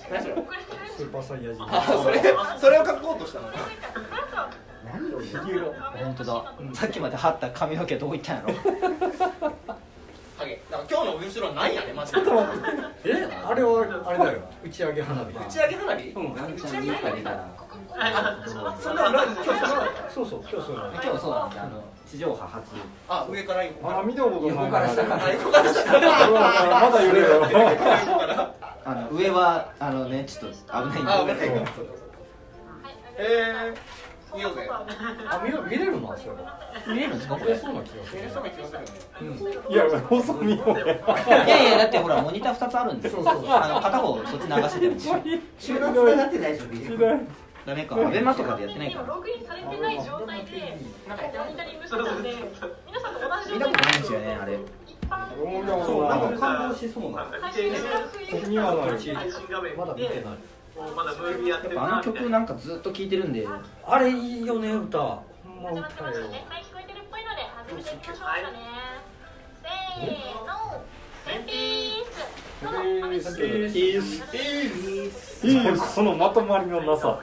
何それ？ スーパーサイヤ人。 あ、それを書こうとしたの。 何を言うの？ 本当だ。さっきまで張った髪の毛どこ行ったんやろ。 ハゲ。だから今日の後ろなんやねマジで。 あれはあれだよ。打ち上げ花火。 打ち上げ花火？ 打ち上げ花火から。 そんなの今日そんなの。 そうそう今日そうなの。 今日そうなんで地上波初。 あ、上から横から。 あ、見たことない。 横から下から。 横から下から。 まだ揺れるよ。 上はねちょっと危ないんで。 あ、危ないから。見ようぜ。 あ、見れるの？それ。 見れるんですか？これそうな気がする。 そうな気がするよね。 いや、放送見ようや。 いやいやだってほらモニター2つあるんで。そうそう。片方そっち流してても。 収録になって大丈夫。 ダメか。アベマとかでやってないから。 ログインされてない状態でモニタリングしてたんで、皆さんと同じ見たことないんですよねあれ。 そう、なんか感動しそうな。 気はなる。 まだ見てない。 まだムービーやってるあの曲なんかずっと聴いてるんで。 あれいいよね歌。ほんま歌よ。 はい、聞こえてるっぽいので始めていきましょうかね。せーの、テンピース。 そのまとまりのなさ。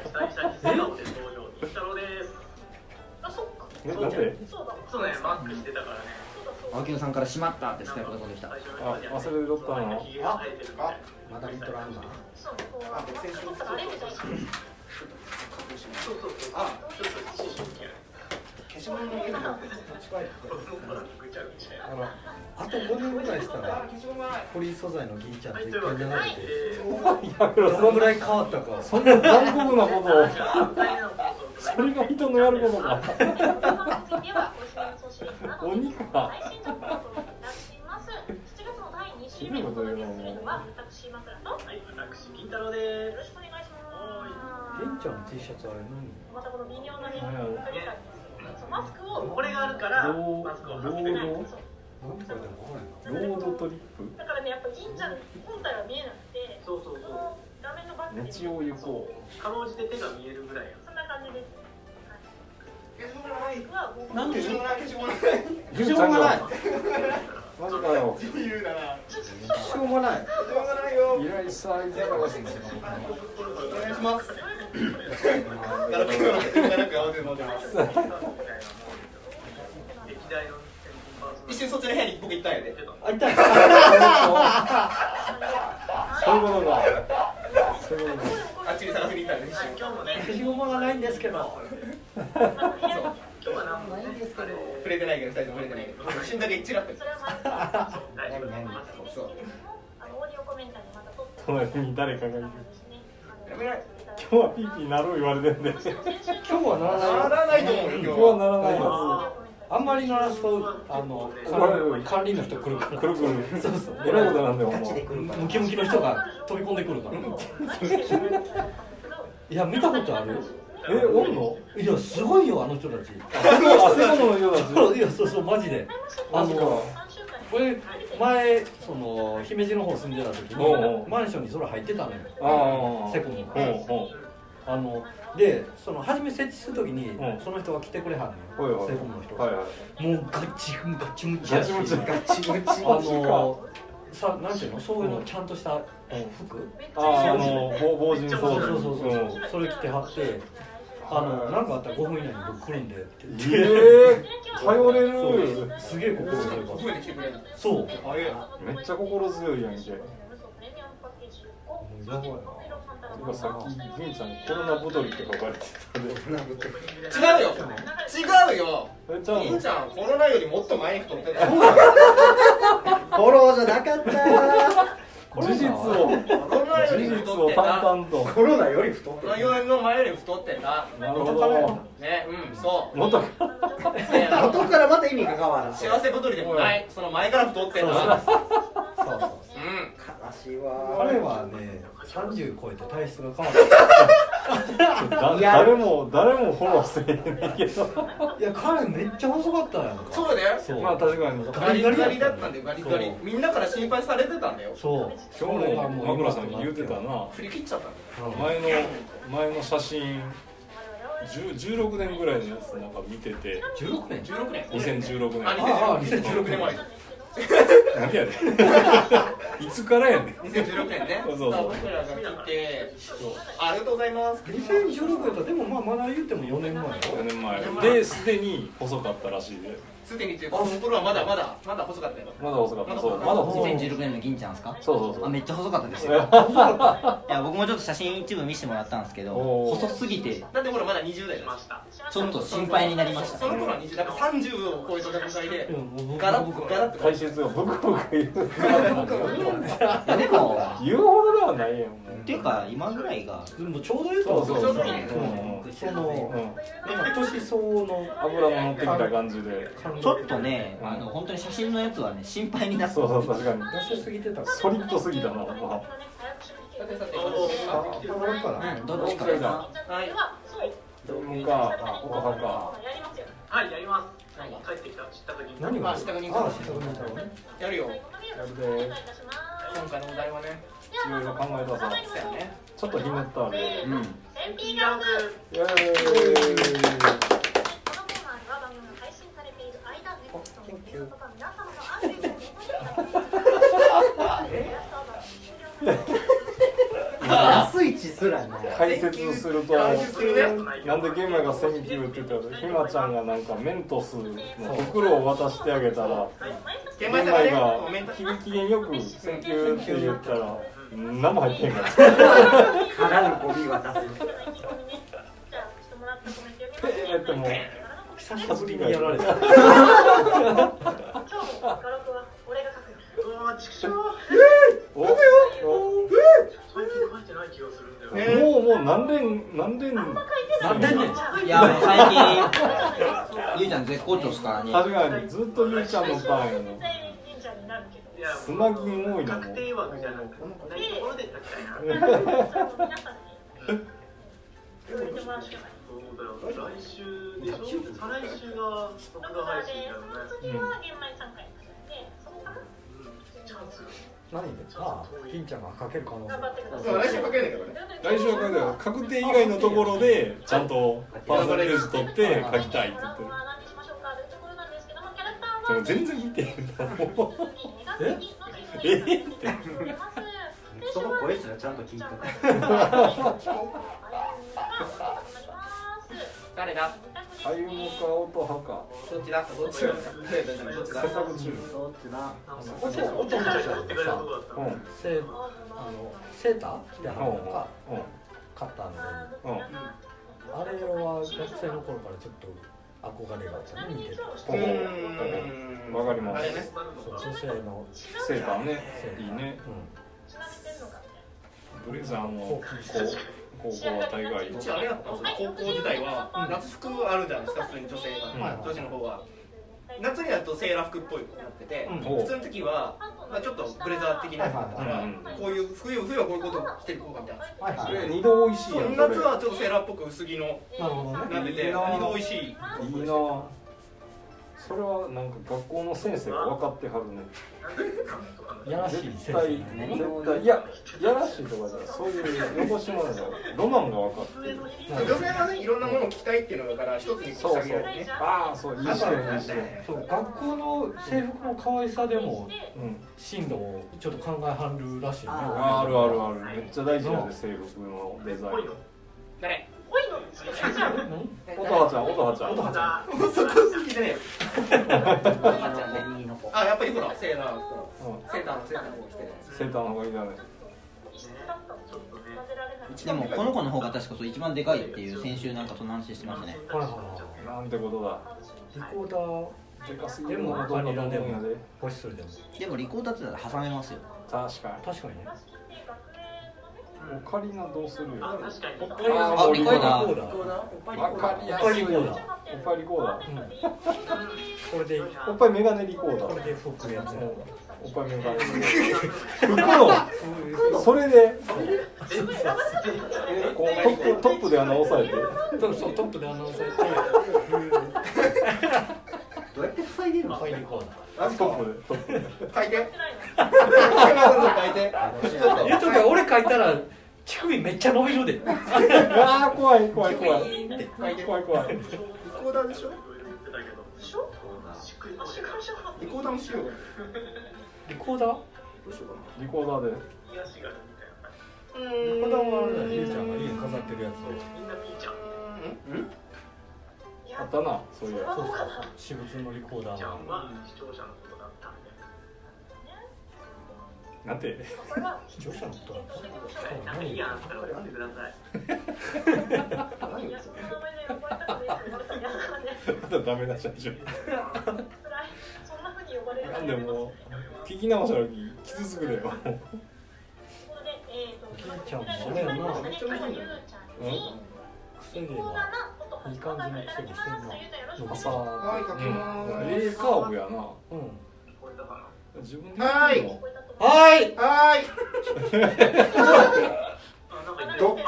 なんで？ そうね、マックしてたからね。 青木野さんからしまったってスカイプが飛んできた。 あ、忘れとったの。 まだリトランナー。 あ、先週のそうそう。あ、消しゴムの家の近い。 あと5年ぐらいしたらフリー素材の銀ちゃんと一回流れてどのぐらい変わったか。 そんな残酷なことを。それが人のやることか。鬼か。 私、銀太郎です。よろしくお願いします。 銀ちゃんの T シャツあれ何？ またこの微妙なね、マスクをこれがあるからマスクを外せない。 ロードトリップ。 だからね、やっぱ銀ちゃん本体は見えなくて、この画面のバックで道を行こう。 かろうじて手が見えるぐらい。そんな感じです。 なんで消しゴムない。 消しゴムがない。 マジかよ。 自由だな。 しょうがない。 しょうがないよ。 依頼サイズがですね。 お願いします。ガラクの中なんか青で乗ってます。一瞬そっちの部屋に僕行ったんやで。 あ、痛い。 そういうことか。 あっちに探しに行ったんで。 今日もね、 消しゴムがないんですけど。 今日は何もないんですけど、 触れてないけど、二人とも触れてないけど、一瞬だけチラッと。 それはそう。 オーディオコメンタにまた撮って隣に誰かがいる。 やめない。 今日はピーピーなる言われてんで。 今日はならない。 ならないと思うよ。 今日はならないはあんまり鳴らすと管理の人来るから。 ず。くるくる。 そうそう。 えらいことなんだよ。 ムキムキの人が飛び込んでくるから。いや見たことある？ おんの？ いやすごいよあの人たち。 あ、そうのようだ。 いやそうマジで。これ前その姫路の方住んでた時にマンションにそれ入ってたのよ。セコムが。でその初め設置する時にその人が来てくれはんのよ。セコムの人が。もうガチムチやし。さなんていうのそういうのちゃんとした服。 防塵装置。 そうそれ着てはって。なんかあったら5分以内に僕来るんでって言って。 頼れる。 すげえ心強いから。そう。 めっちゃ心強いやんけ。 やばいな。 今さっき銀ちゃんにコロナ太りって書かれてたんで。 違うよ。違うよ。銀ちゃんコロナよりもっと前に太ってた。 フォローじゃなかった。 事実を淡々と。 コロナより太ってコロナよりの前より太ってた。 なるほど。 ね、そう。 元後からまた意味が変わる。 幸せ太りでもない。その前から太ってた。 そう悲しいわ。 彼はね30超えて体質が変わった。 誰もフォローせえへんねんけど。 いや彼めっちゃ細かったやんか。 そうだよ。 まあ確かにガリガリだったんだよ。ガリガリ。みんなから心配されてたんだよ。 そう。 今日もマグラさんに言うてたな。 振り切っちゃったんだよ。 前の写真16年ぐらいのやつなんか見てて。 16年 16年。 2016年。 あ、2016年前。 何やねんいつからやねん 2016年ね。 そうそうそう僕らが来て、ありがとうございます 2016年だでもまだ言っても4年前よ。 4年前ですでに細かったらしいで。 すでにっていうか、その頃はまだ細かったよ。 まだ細かった。そう、まだ細かった。 2016年の銀ちゃんですか？ そうあ、めっちゃ細かったですよ。いや、僕もちょっと写真一部見せてもらったんですけど、細すぎてなんで俺まだ20代でました。 ちょっと心配になりました。 その頃は20代、30を超えた段階でガラッと解説がブクブク言う。でも言うほどではないやん。 っていうか今ぐらいがでもちょうどいいと思う。 ちょうどいいね。 その年相応の油の乗ってきた感じで。 ちょっとね、本当に写真のやつはね心配になって。 そうそう、確かに痩せすぎてた。 ソリッドすぎたな。 どっちかな。 はい。 どうか、おかか。 はい、やります。帰ってきた、知った時に。 何が？ 知った時に。やるよ。 やるで。 今回のお題はね、 いろいろ考えたさ。ちょっとひねったあれ。 エンピーラブ。 イエーイ。 安い血すらない。 解説すると、なんでゲームがセンキューって言ったら、ひまちゃんがなんかメントスの袋を渡してあげたら、ゲームが機嫌よくセンキューって言ったら、何も入ってへんから。 からのゴミ渡す。 ってもう久しぶりにやられた。 もう何年いや、もう最近ゆうちゃん絶好調ですからね。 確かにずっとゆうちゃんのターンやの。スマギン多いなもん。 来週でしょ？再来週が録画配信だよね。 何で？ああ、金ちゃんがかける可能性。 来週かけるんだけどね。 来週は確定以外のところでちゃんとパーセンテージ取って書きたいって言ってる。でも全然見てへんなもう。ってその声すらちゃんと聞いてた。 誰だ？ あゆむか音派か。 どっちだ？どっちだ？ 選択中。 どっちだ？ 音の人はさ、セーター着てはるのか、カッターの上に。あれは学生の頃からちょっと憧れがあったね、見てる。 わかります。 女性のセーターね、いいね。ブレザーも高校は大概。 うちあれやったんですよ。高校時代は夏服あるじゃないですか、普通に女性が、女子の方は。夏になるとセーラー服っぽいなってて、普通の時はちょっとブレザー的なやつだったから、こういう冬はこういうこと着ていこうかみたいな。 二度美味しいやん。 夏はちょっとセーラーっぽく薄着のなんでて、二度美味しい。 いいな。それはなんか学校の先生が分かってはるね。 やらしい先生ね。 いや、やらしいとかじゃない、そういう横島のロマンが分かってる。 女性はね、いろんなものを着たいっていうのだから一つにしてあげるね。 ああ、そう、いい視点、いい視点。 そう、学校の制服の可愛さでも進路をちょっと考えはるらしいよね。 ある。めっちゃ大事なんで、制服のデザイン。 誰？ 音羽ちゃん。 そこ好きでね。あ、やっぱりほら、セーターの方着てる。 セーターの方がいいだね。 でもこの子の方が確かそう一番でかいっていう先週なんかその話してましたね。 なんてことだ。 リコーダーでかすぎでもバニラでもで。 ホイッスルでも。 でもリコーダーって言ったら挟めますよ。 確かにね。 オカリナどうするよ。 確かに。 あ、リコーダー。 わかりやすい。おっぱいリコーダー。 これでおっぱいメガネリコーダー。 これで吹くやつ。 おっぱいメガネリコーダー。吹くの。それで。トップで穴押さえて。 そうトップで穴押さえて。 どうやって塞いでるの？ トップで。 書いて。 言うときは俺書いたら乳首めっちゃ伸びるで。 ああ、怖い。 リコーダーでしょ？ リコーダーもしよう。 リコーダー？ どうしようかな。 リコーダーで。 癒しがあるみたいな感じ。 リコーダーはあれだよ、ゆうちゃんが家に飾ってるやつで。 みんなピーちゃん。 あったな、そういうやそうそうそう、私物のリコーダーちゃんは。 は視聴者のことだったんで。 つ。なんて。 視聴者のことだった。 なんかいいやんったら送ってください。 まだダメな社長。なんでも聞き直した時傷つくだよ。 ゆうちゃんもそれやな。 めっちゃ面白いんだよ。 癖毛がいい感じの癖にしてんな。 朝、 はい、書きます。 カーブやな。 うん。 自分ではい。 はい。 はい。どっち？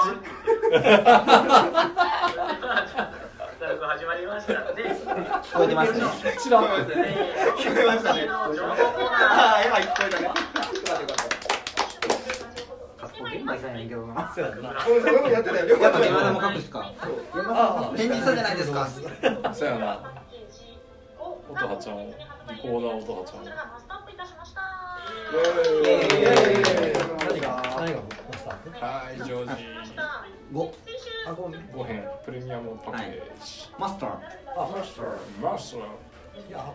始まりましたので。 聞こえてますね。 知らん。 聞こえましたね。はい、聞こえたね。 かっこ現代さんやねんけどな。 そうやな。 俺もやってたよ。 やっぱ山田も書くしか。返事したじゃないですか。 そうやな。音羽ちゃんを、リコーダー音羽ちゃんを。 何がマスター？ はい、ジョージ。 5。 5編プレミアムパッケージ。 マスター。 あ、マスター。 マスター。 いや、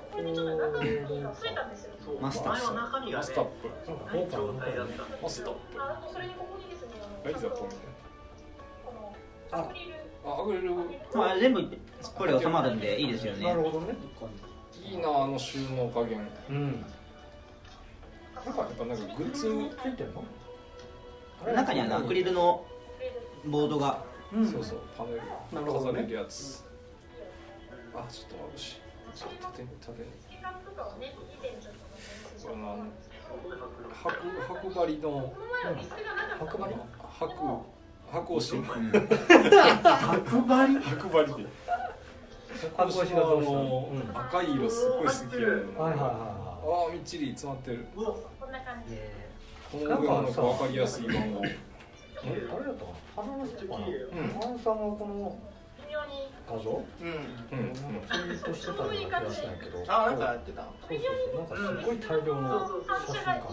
マスター。 前は中身がね、 マスタップ。 ない状態だった。 マスタップ。ライザップみたいな。あ、アクリル。 まあ全部これ収まるんでいいですよね。 なるほどね。 いいな、あの収納加減。 うん。 なんかやっぱなんかグッズついてるの？ 中にアクリルのボードが。 そうそう、パネル飾れるやつ。あ、ちょっと眩しい。ちょっと縦に。これの白張りの白押し。白張りで。白押しの赤い色すごい好きやねん。ああ、みっちり詰まってる。この上はなんか分かりやすい番号。 あれだと花の人かな。花さんはこの画像？ツイートしてたような気がしたんやけど。 あ、なんかやってた。 そう。なんかすごい大量の写真かなんか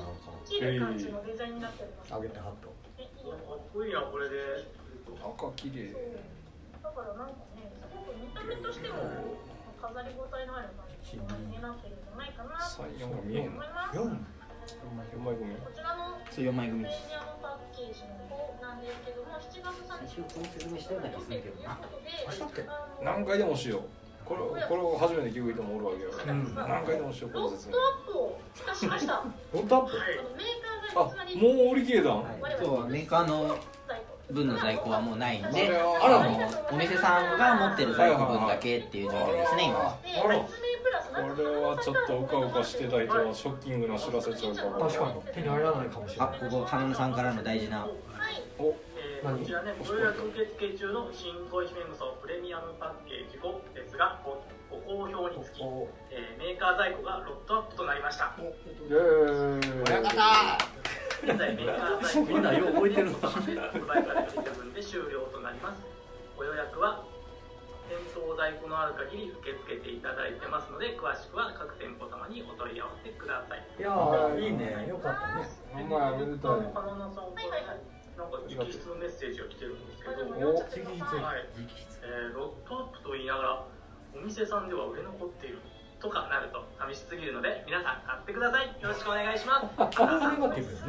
あげてはった。 かっこいいな、これで。 赤綺麗。 だからなんかね、すごく見た目としても飾り応えのある感じになってるんじゃないかなと思います。 4 枚組。 こちらの 4枚組。 プレミアムパッケージの方なんですけども、7月30日説明したような気がするけどな。 何回でもしよう。これを初めて聞く人もおるわけよ。何回でもしよう、この説明。 ロットアップをしました。 ロットアップ？ あ、もう売り切れたん？ そう、メーカーの分の在庫はもうないんで、 あらお店さんが持ってる在庫分だけっていう状況ですね、今は。 これはちょっとうかうかしてた人はショッキングな知らせちゃうから。 確かに手に入らないかもしれない。 あ、ここ花野さんからの大事な。 お、 こちらね、ご予約受付中の新恋姫無双プレミアムパッケージ5ですが、ご好評につき、メーカー在庫がロットアップとなりました。 イエーイ。 親方。 現在メーカー在庫みんなよう覚えてるの。 発売から1日分で終了となります。ご予約は店頭在庫のある限り受け付けていただいてますので、詳しくは各店舗様にお問い合わせください。 いやー、いいね、よかったね。 お前おめでとうね。 花菜さんからなんか直筆のメッセージが来てるんですけど、 お、直筆。 はい、ロットアップと言いながらお店さんでは売れ残っているとかなると寂しすぎるので、皆さん買ってください。よろしくお願いします。 カラーネガティブよね、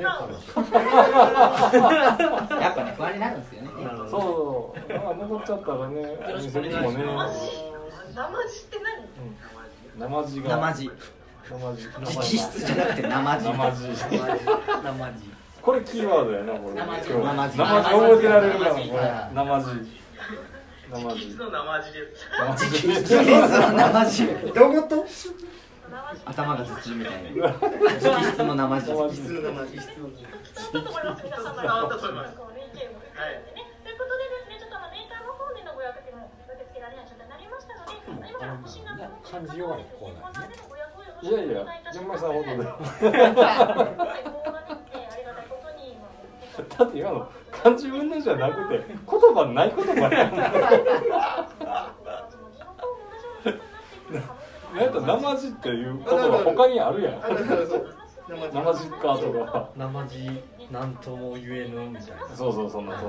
やっぱね、不安になるんですよね。 そう、残っちゃったらね、お店にもね。 生地って何？ 生地が。 生地。直筆じゃなくて生地。 生地。これキーワードやな、これ。 生地覚えてられるから、これ。生地。 直筆の生地です。 生地。 どういうこと？ 頭が頭痛みたいな。直筆の生地。 伝わったと思います。皆様の伝わったと思います。 ということでですね、ちょっとメーカーの方でのご予約も受け付けられない状態になりましたので、今から欲しいなと思って漢字弱いコーナーね。 いやいや、ジャンマイさんほどで。だって今の漢字分のじゃなくて、言葉ない言葉やん。 なんか生地っていうことが他にあるやん。生地かとか。 生地なんとも言えぬみたいな。 そうそうそんな。うん。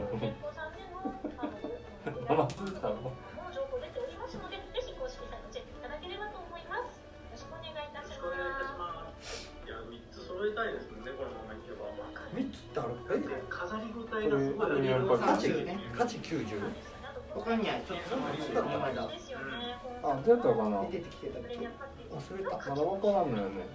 生地だろ。 3つってある？ 飾り応えがすごい。 890。 他にはちょっとこの間。 あ、出たかな。 出てきてたっけ？ 忘れた。 まだ分からんのよね。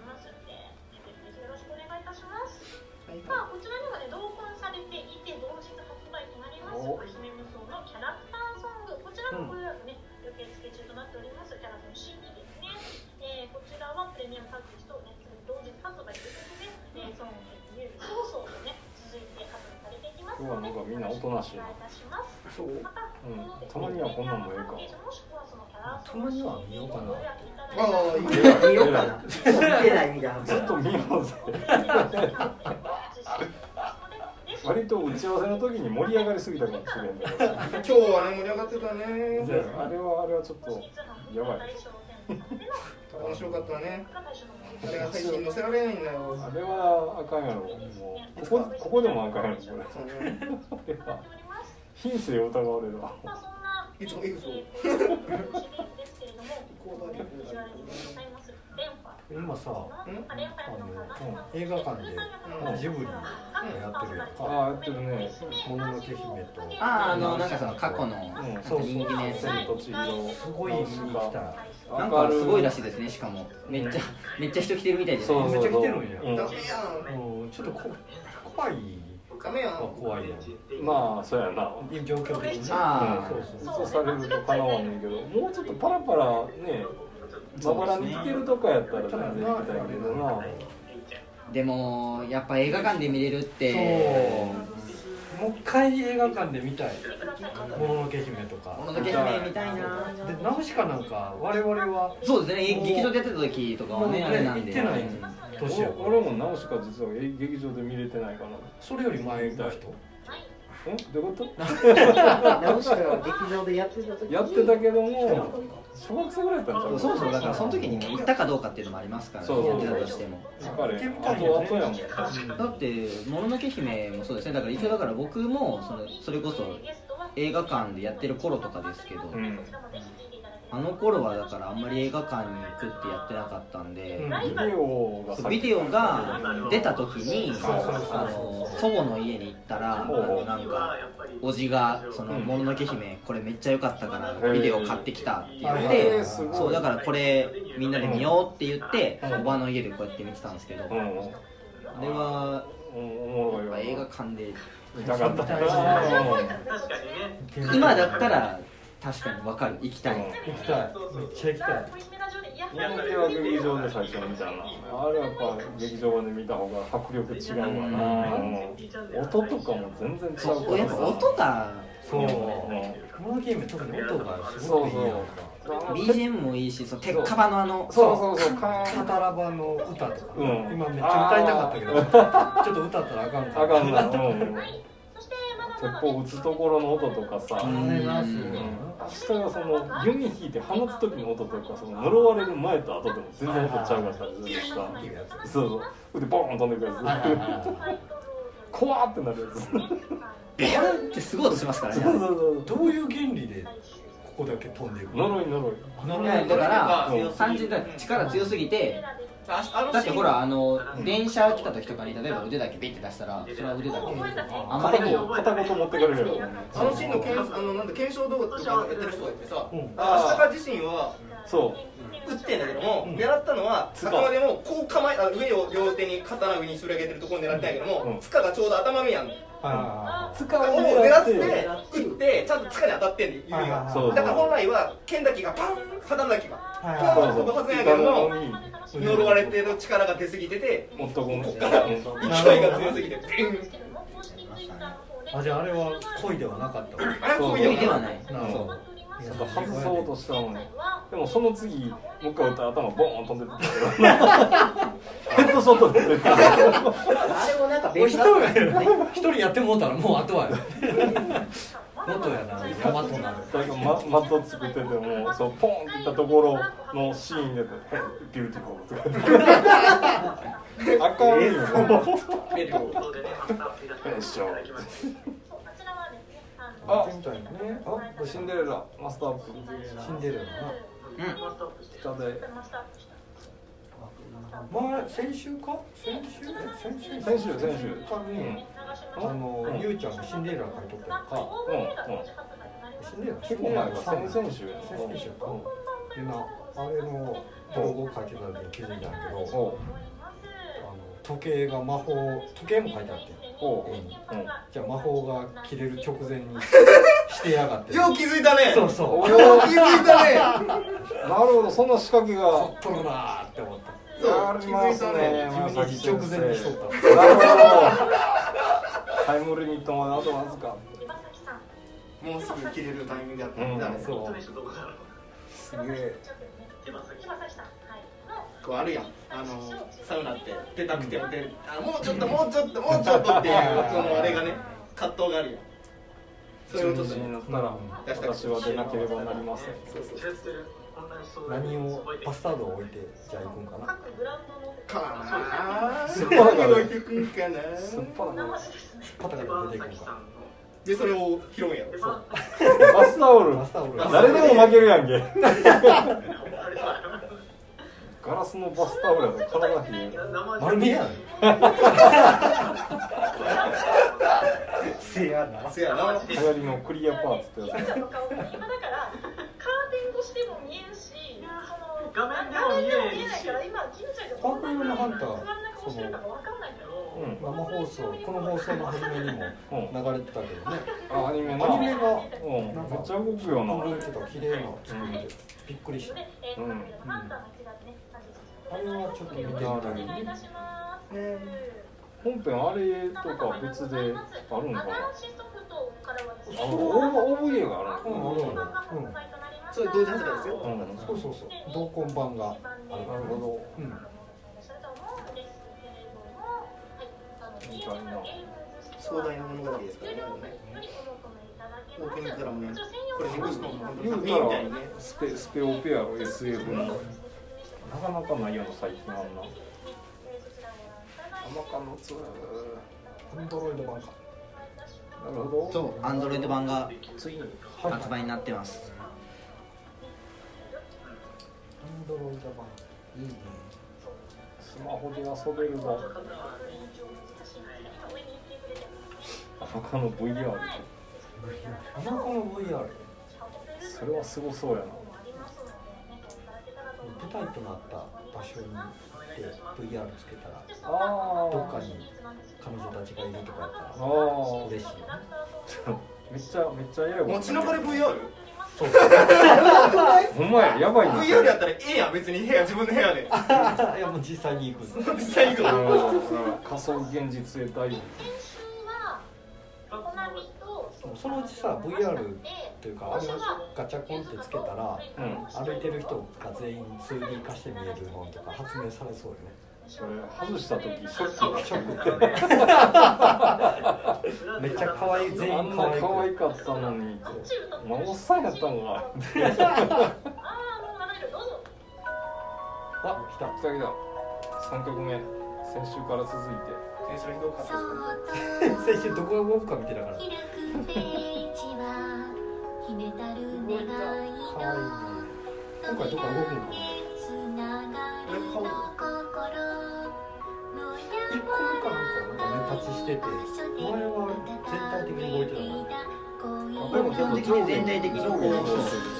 まあこちらにはね同梱されていて同日発売となりますおひめ無双のキャラクターソング、こちらもこれはね受付中となっております。キャラの CD ですね。こちらはプレミアムパッケージとね同日発売ということで、ソングで放送とね続いて発売されていきますので、 今日はなんかみんなおとなしいな。 そう。 たまにはこんなんもええか。 たまには見ようかな。 見ようかな。見てないみたいな。 ずっと見ようぜ。割と打ち合わせの時に盛り上がりすぎたかもしれんけど。 今日はね盛り上がってたね。 あれはちょっとやばい。 面白かったね。あれが配信載せられないんだよ。 あれはあかんやろ。もうここでもあかんやろこれ。品性を疑われるわ。 いつも今さ、映画館でジブリやってるやんか。 あ、やってるね。 もののけ姫と。 なんかその過去の人気のやつ。 すごい見に行きたい。 なんかすごいらしいですね。しかもめっちゃ人来てるみたいですね。 めっちゃ来てるんや。ちょっと怖い。怖いやん。 まあそうやな。 状況的にね。 そうされるとかなわんねんけど、もうちょっとパラパラね、まばらに来てるとかやったら全然行きたいけどな。 でもやっぱ映画館で見れるって。 もう一回映画館で見たい。もののけ姫とか。 もののけ姫見たいな。 で、ナウシカなんか我々は。 そうですね。劇場でやってた時とかはね、あれなんで。 行ってない。 俺もナウシカ実は劇場で見れてないかな。 それより前の人。 どういうこと？ ナウシカが劇場でやってた時。 やってたけども、小学生ぐらいだったんちゃう？ そうだからその時にね行ったかどうかっていうのもありますから。やってたとしても。 後やもん。 だってもののけ姫もそうですね。だから一応だから僕もそれこそ映画館でやってる頃とかですけど。あの頃はだからあんまり映画館に行くってやってなかったんで、ビデオが出た時に祖母の家に行ったらなんかおじがそのもののけ姫これめっちゃ良かったからビデオ買ってきたって言ってそうだからこれみんなで見ようって言っておばの家でこうやって見てたんですけど、あれは映画館で見たかった。 今だったら確かに分かる。行きたい。 めっちゃ行きたい。 もののけは劇場で最初に見たな。あれはやっぱ劇場で見た方が迫力違うわな。音とかも全然違うから。 やっぱ音がそう。もののけ姫特に音がすごくいいやんか。 BGM もいいし、鉄カバのカタラバの歌とか、今めっちゃ歌いたかったけど、ちょっと歌ったらあかんから。 あかんな。鉄砲撃つところの音とかさ、明日がその弓引いて放つ時の音とか、その呪われる前と後でも全然音ちゃうかったりするしさ、そうでボーン飛んでくるやつ、怖ってなるやつ、 ビャーってすごい音しますからね。 どういう原理でここだけ飛んでいくの？ 呪い。 だから単純に力強すぎて。だってほら電車来た時とかに例えば腕だけビッて出したらそれは腕だけあまりに片言持ってかれるよ。 あのシーンの検証動画とかやってる人がいてさ、アシタカ自身は撃ってんだけども、狙ったのはあくまでもこう構え上を両手に刀上にすり上げてるところを狙ったんやけども、塚がちょうど頭目やんの。塚を狙って撃ってちゃんと塚に当たってんね指が。だから本来は剣だけがパン刀だけがパンと飛ぶはずやけども、呪われてる力が出すぎてて、こっから勢いが強すぎてじゃああれは恋ではなかった。 あれは恋ではない。 外そうとしたのに、でもその次もう一回撃ったら頭ボーン飛んでったけどヘッドショットで出てた。 あれもなんか別一人やってもうたらもうあとは元やな、山となる。 マット作ってても、そうポンっていったところのシーンでビューティフルとか。あかんよ。 でね、マスターを入れていただきました。 あ、みたいね。あ、シンデレラマスターアップ。 シンデレラな。 下で。 先週か？先週かにゆうちゃんがシンデレラ書いとったやんか。シンデレラ結構前が先々週か。でな、あれのブログを書いてた時に気づいたんやけど、時計が時計も書いてあって。じゃあ魔法が切れる直前にしてやがって。 よう気づいたね。 そうそう。 よう気づいたね。 なるほど、そんな仕掛けが。 取るなーって思った。 そう、気づいたね。 12時直前にしとった。 なるほど。タイムリミットまであとわずか。 もうすぐ切れるタイミングだったんだね。 そう。 すげえ。 こうあるやん、サウナって出たくてももうちょっとっていうこのあれがね、葛藤があるやん。 それをちょっとになったら私は出なければなりません。 何をパスタードを置いてじゃあ行くんかな。 すっぱだから置いていくんかな。 すっぱだから出ていくんか。 でそれを拾うんやろ。 バスタオル。誰でも負けるやんけ。ガラスのバスタオルやと体冷える。 丸見えやん。せやな。 せやな。 流行りのクリアパーツってやつ。 今だからカーテン越しても見えるし、 画面でも見えないから今金ちゃんがパークルのハンター、 その生放送、この放送の初めにも流れてたけどね。 アニメがめっちゃ動くよな。 綺麗な作りでびっくりした。あれはちょっと見てみたい。 本編あれとか別であるんかな。OVA があるの。 それ同時発売ですよ。 そう。同梱版がある。 なるほど。 壮大な物語ですからね。オープニングからもね、これネクストの本当に作品みたいにね。 スペオペアの SF のなかなかないよな最近あんな。甘かのつ。 アンドロイド版か。 なるほど。 そう、アンドロイド版が発売になってます。 アンドロイド版いいね。 スマホで遊べるぞ。甘かの VR。 甘かの VR。 それはすごそうやな。 舞台となった場所に行って VR つけたら、どっかに彼女たちがいるとかやったら嬉しいよね。 めっちゃええわ。 街中で VR？ そう。 ほんまや、やばいな。 VR やったらええやん、別に部屋、自分の部屋で。 いやもう実際に行く。 実際に行く。 仮想現実へ体験。 そのうちさ VR というかあれガチャコンってつけたら、歩いてる人が全員 2D 化して見えるのとか発明されそうよね。 それ外した時ショックってめっちゃ可愛い、全員可愛かったのにおっさんやったのか。 あ、来た 3曲目、先週から続いて先週どこが動くか見てたから。今回どこか動くのかな。1個目かなんか連発してて、前は全体的に動いてたの。 これも基本的に全体的に動いてる。 全体的に。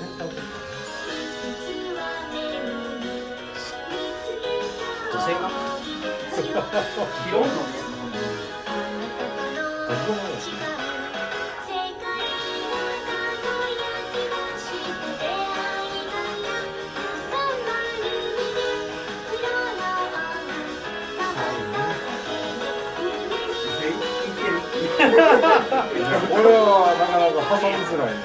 女性が拾うのね。 これはなかなか挟みづらいね。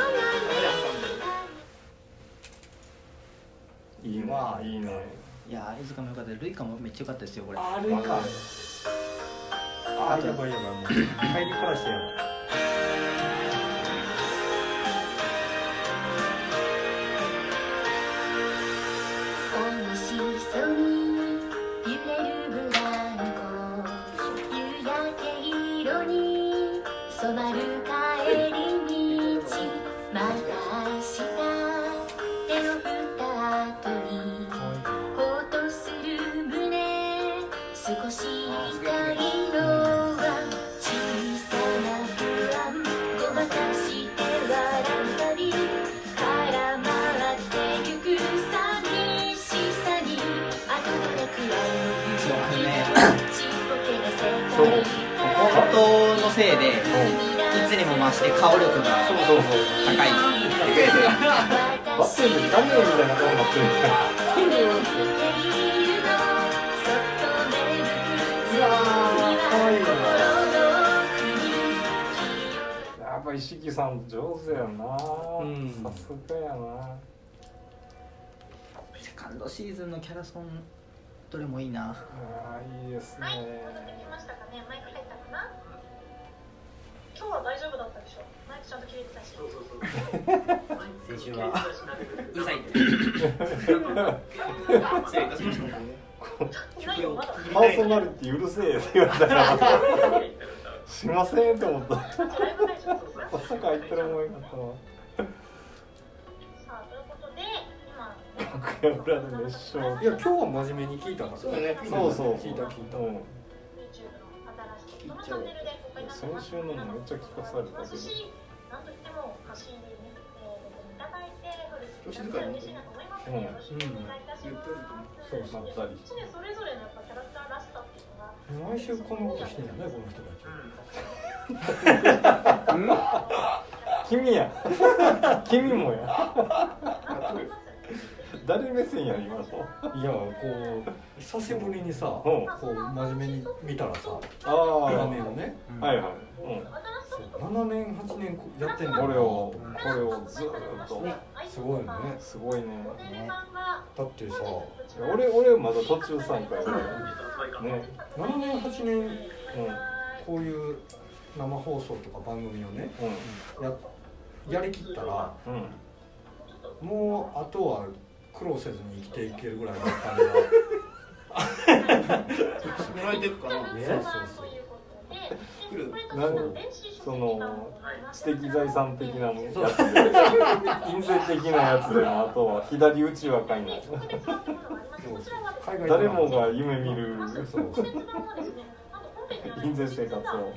いいな、いいね。 いや、絵塚も良かった。ルイカもめっちゃ良かったですよ、これ。 ルイカ。やばい、もう入りからしてやばい。 色に染まる帰り道また明日手を振った後にほっとする胸少し痛いのは小さな不安ごまかして笑ったり空回ってゆく寂しさに後でくらいそうね音のせいでいつにも増して顔力が高いバッテリーでダメみたいな顔になってるやっぱ石木さん上手やな、さすがやな。 セカンドシーズンのキャラソンどれもいいな。 いいですね。 はい、戻ってきましたかね。マイク入ったかな。今日は大丈夫だったでしょ。マイクちゃんと切れてたし。 先週はうるさいって失礼いたしました。 パーソナリティうるせえって言われたらしませんって思った。まさか言ってる思いがあったわ。 さあ、ということで楽屋裏で熱唱。 いや今日は真面目に聞いたから。 そうそう聞いた。 先週のもめっちゃ聞かされたけど。 なんといっても発信でね、いただいて静かに嬉しいなと思いますので、よろしくお願いいたします。 そうなったり。 それぞれのやっぱキャラクターらしさっていうのが毎週こんなことしてんだねこの人たち。 君や。君もや。誰目線や今の。 いやこう久しぶりにさ、こう真面目に見たらさ、画面をね、 はいはい。 7年8年やってんだこれをずーっと。 すごいね。 すごいね。 だってさ、 俺まだ途中参加やね。 7年8年こういう生放送とか番組をね、やりきったら、もうあとは苦労せずに生きていけるぐらいの感じがもらえてるかな。 その知的財産的なやつで印税的なやつでもあとは左打ち若いの誰もが夢見る印税生活を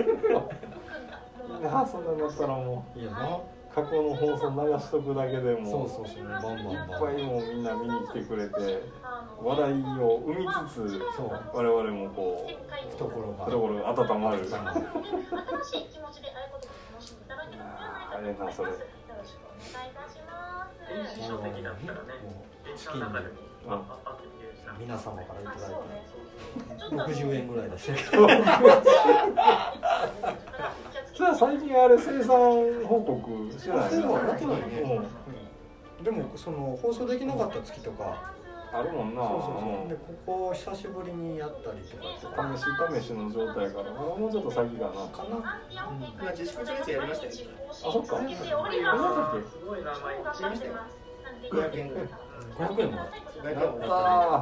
いいな。そんなになったらもういいよな。過去の放送流しとくだけでもバンバンいっぱいもみんな見に来てくれて笑いを生みつつ我々もこう懐が温まる。あれなそれ。 印象的だったらね、電車の中でも皆様からいただいて60円ぐらいです。 じゃあ最近あれ生産報告してないの？ やってないね。でもその放送できなかった月とかあるもんな。 でここ久しぶりにやったりとか試しの状態からもうちょっと先かな。 かな。 今自粛先生やりましたよ。 あ、そっか。何だっけ？ すごい名前知りましたよ。500円ぐらい。 500円も。 やった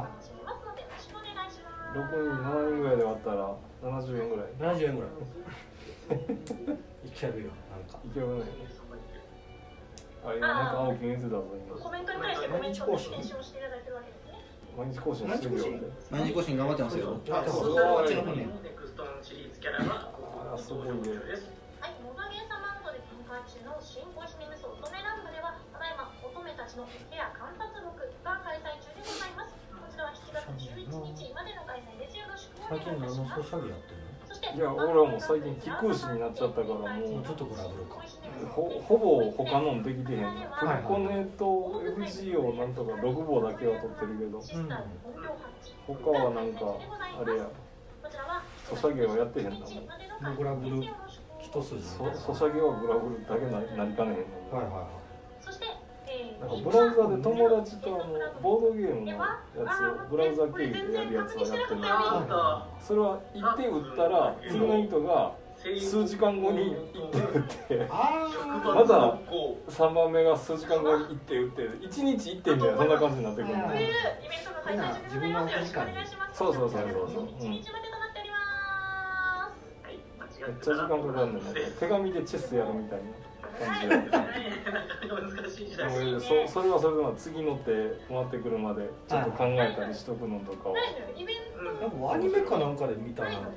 ー。6人7人ぐらいで割ったら70円ぐらい。 70円ぐらい。いけるよなんか。 いけるね。あれなんか青木言ってたぞ今。 コメントに対してコメントで練習をしていただいてるわけですね。 毎日更新してるよ。 毎日更新頑張ってますよ。 あ、すごい。 ネクストンシリーズキャラはすごいね。 はい、モバゲーサマンドで展開中の新公式ネムス乙女ランブではただいま乙女たちのヘア観察録が開催中でございます。こちらは7月11日までの開催です。よろしくお願いいたします。 最近何のソシャゲやってるの？ いや、俺はもう最近気空詞になっちゃったからもうちょっとグラブルか。 ほぼ他のできてへんの。プリコネと FG をなんとか6号だけは取ってるけど、他はなんかあれやソシャゲはやってへんなもん。 グラブル一筋。 ソシャゲはグラブルだけなりかねへんの。 はいはいはい。 なんかブラウザで友達とボードゲームのやつをブラウザ経由でやるやつはやってるんだけど、それは一手打ったら次の人が数時間後に一手打ってまた3番目が数時間後に一手打って1日1手みたいなそんな感じになってくる。 自分の時間に。 そうそうそうそう。 1日までとなっております。 はい、間違めっちゃ時間かかるの。手紙でチェスやるみたいな感じで。それはそれは次の手回ってくるまでちょっと考えたりしとくのとかは。 なんかアニメかなんかで見たのかな。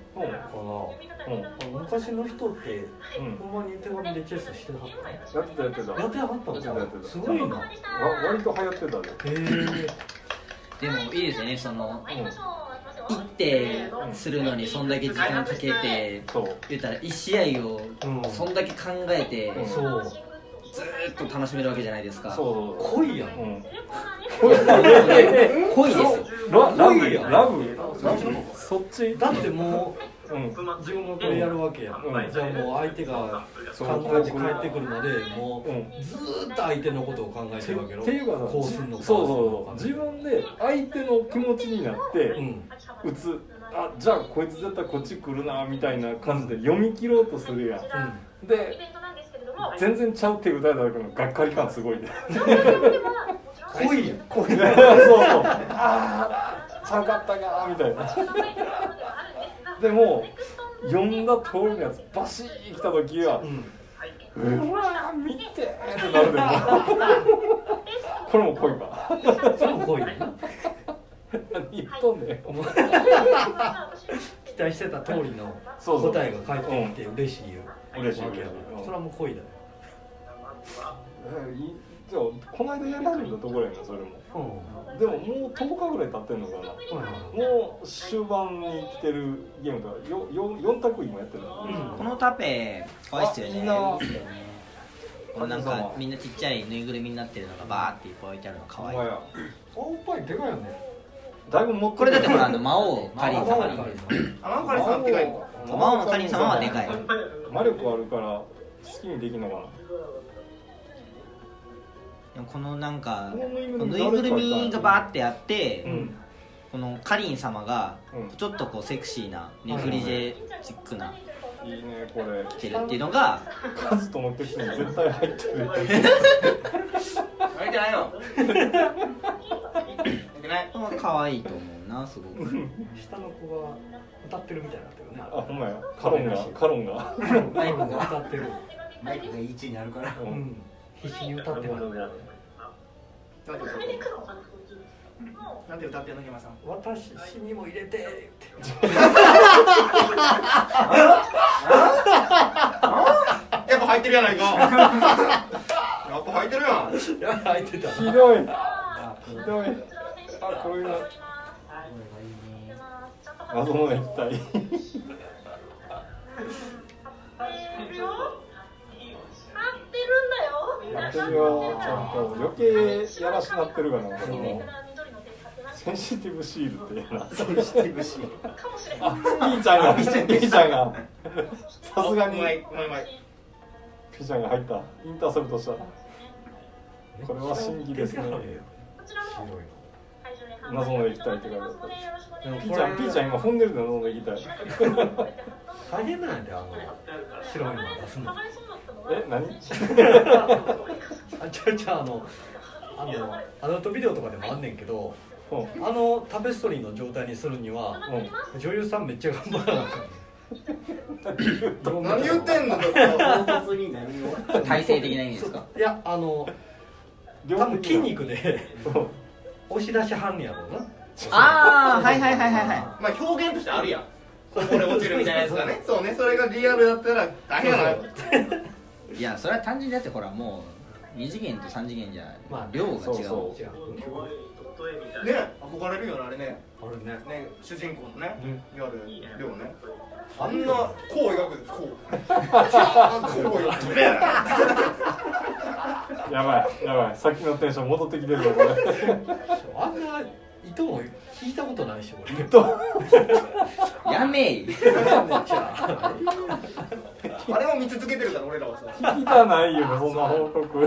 昔の人ってほんまに手紙でチェスしてはった。 やってた。 やってはったんだ。すごいな。 割と流行ってたで。 でもいいですよね、その一手するのにそんだけ時間かけて、言ったら1試合をそんだけ考えて、ずーっと楽しめるわけじゃないですか。 恋やん。 恋ですよ。 ラブそっちだってもう自分がこれやるわけやん。じゃあもう相手が考えて帰ってくるまでもうずーっと相手のことを考えてるわけよ。 っていうかこうするのか。 そう自分で相手の気持ちになって打つ。あ、じゃあこいつ絶対こっち来るなみたいな感じで読み切ろうとするやん。で全然ちゃう手打たれた時のがっかり感すごいね。 恋やん。 そうああちゃうかったかみたいな。でも読んだ通りのやつバシー来た時はうわ見てってなるでもこれも恋か。 それも恋やな。 何言っとんねん。 期待してた通りの答えが返ってきて嬉しいよ。 嬉しい。 それはもう恋だよ。 じゃあこの間やられたところやなそれも。でももう10日ぐらい経ってんのかな。もう終盤に来てるゲームが4択今やってるの。 このタペ可愛いっすよね。いいな。なんかみんなちっちゃいぬいぐるみになってるのがバーっていっぱい置いてあるの可愛い。 おっぱいでかいよね。 だいぶ持ってこれだってほら魔王かりん様に。 魔王かりん様でかいのか。 魔王のかりん様はでかい。 魔力あるから好きにできるのかな。 このなんかぬいぐるみがバーってあって、このかりん様がちょっとこうセクシーなネグリジェチックないいねこれ着てるっていうのがカズと持ってきても絶対入ってる。 入ってないの。 可愛いと思うなすごく。 下の子が歌ってるみたいになってるね。 あほんまや。カロンがマイクが歌ってる。 マイクがいい位置にあるから。 必死に歌ってる。 なんで歌ってんの、山さん。 私にも入れてって。 やっぱ入ってるやないか。やっぱ入ってるやん。 入ってた。 ひどい。あこれが謎の液体。やってるよ。ちゃんと余計やらしなってるかな。センシティブシールってな。 センシティブシール。 あ、ピーちゃんがさすがにピーちゃんが入った。インターセプトした。これは審議ですね。謎の液体って書いてあった。ピーちゃん今踏んでるの謎の液体。 大変なんやで白いの出すの。 何？ アダルトビデオとかでもあんねんけど、タペストリーの状態にするには、女優さんめっちゃ頑張らなかった。 何言ってんの？ 体勢的な意味ですか？ いや多分筋肉で押し出しはんねやろうな。 ああはい。まあ表現としてあるやん。これ落ちるみたいなやつがね。そうね、それがリアルだったら大変やな。 いやそれは単純にだってほらもう2次元と3次元じゃ量が違う。ね憧れるよなあれね。 あれね。 主人公のねいわゆる量ね。あんなこう描くこう。 やばい。さっきのテンション戻ってきてるよこれ。 あんな糸も聞いたことないし俺。 やめい。 あれも見続けてるから俺らはさ。 聞きたないよねそんな報告。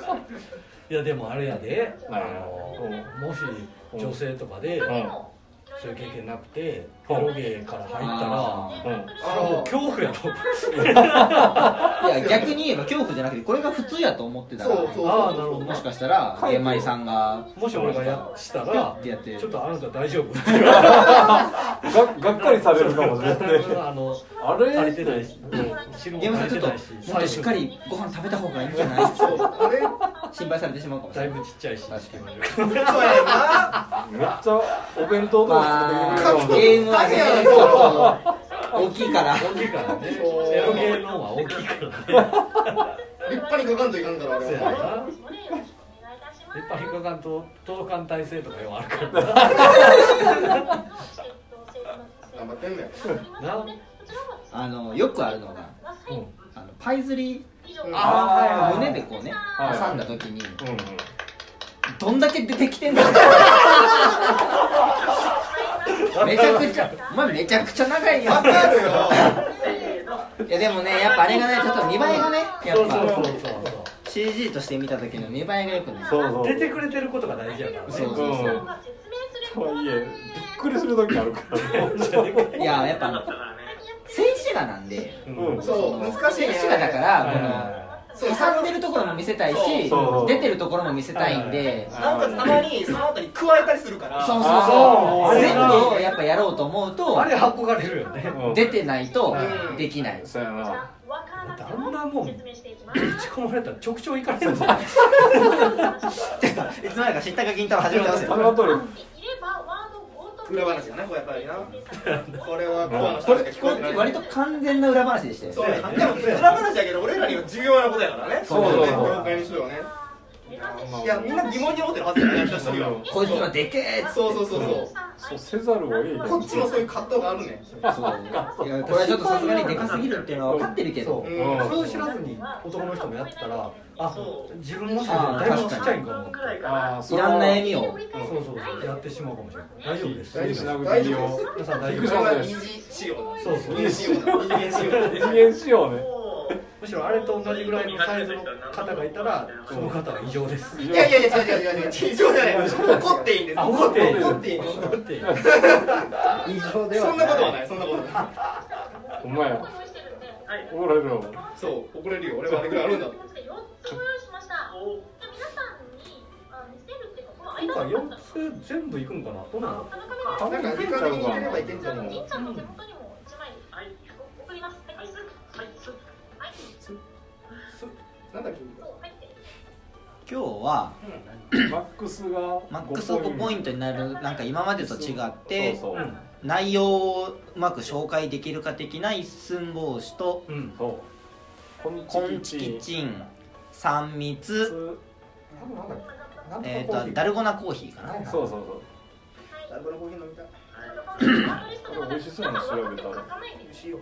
いやでもあれやで、もし女性とかでそういう経験なくてエロゲーから入ったら恐怖やろ。 いや逆に言えば恐怖じゃなくてこれが普通やと思ってたら、もしかしたらゲンマイさんがもし俺がしたらってやってちょっとあなた大丈夫ってがっかりされるかもしれない。 あれ足りてないし、 ゲンマイさんちょっともっとしっかりご飯食べた方がいいんじゃない？心配されてしまうかもしれない。 だいぶちっちゃいし。 そうやな。 めっちゃお弁当とか作ってくれる。 ゲームはねちょっと大きいから。 大きいからね。エロゲーのは大きいからね。 立派にかかんといかんからあれは。 立派にかかんと届かん体制とかよあるからな。 頑張ってんねよくあるのがパイ釣り胸でこうね挟んだ時にどんだけ出てきてんの。めちゃくちゃお前めちゃくちゃ長いよ。 わかるよ。 いやでもねやっぱあれがねちょっと見栄えがねやっぱ CG として見た時の見栄えがよくね出てくれてることが大事やからね。 そうとはいえびっくりする時あるからね。 いややっぱ静止画なんでそう難しいね。 静止画だから挟んでるところも見せたいし出てるところも見せたいんで、 なんかたまにそのあたり加えたりするから。 そうそう全部をやっぱやろうと思うとあれ憧れるよね。 出てないとできない。 そうやな。 あんなもん打ち込まれたら直腸いかれるんだよ。 いつまでか知ったか銀太郎始めてますよ。 裏話やなこれやっぱりな。これはコアの人しか聞こえてない。 割と完全な裏話でしたよ。 そうや。でも裏話だけど俺らには重要なことやからね。 そう業界にしろよね。いやみんな疑問に思ってるはずだよね。人には。 こいつはでけえ。 そうそうせざるを得ない。 こっちもそういう葛藤があるね。 いやこれはちょっとさすがにでかすぎるっていうのは分かってるけど、 それを知らずに男の人もやったら自分もしかしたらだいぶちっちゃいんかも。 いらん悩みをそうやってしまうかもしれない。大丈夫です。 大丈夫です。 皆さん大丈夫これはです。 二次仕様。 そう二次仕様。 二次元仕様ね。 むしろあれと同じぐらいのサイズの方がいたらその方は異常です。 いや違う異常じゃない。怒っていいんです。怒っていい。 異常ではそんなことはない。そんなことない。 お前や。怒られるよ。 そう怒れるよ。俺はあれぐらいあるんだ。 今回4つ全部いくんかな。どうなの？ なんか時間的にいければいけんじゃないの。なんだっけ。 今日はマックス 5ポイントになるなんか今までと違って内容をうまく紹介できるか的な一寸法師とコンチキチン3密ダルゴナコーヒーかな。 そうダルゴナコーヒー飲みたい。 これ美味しそうなの調べたら美味しいよ。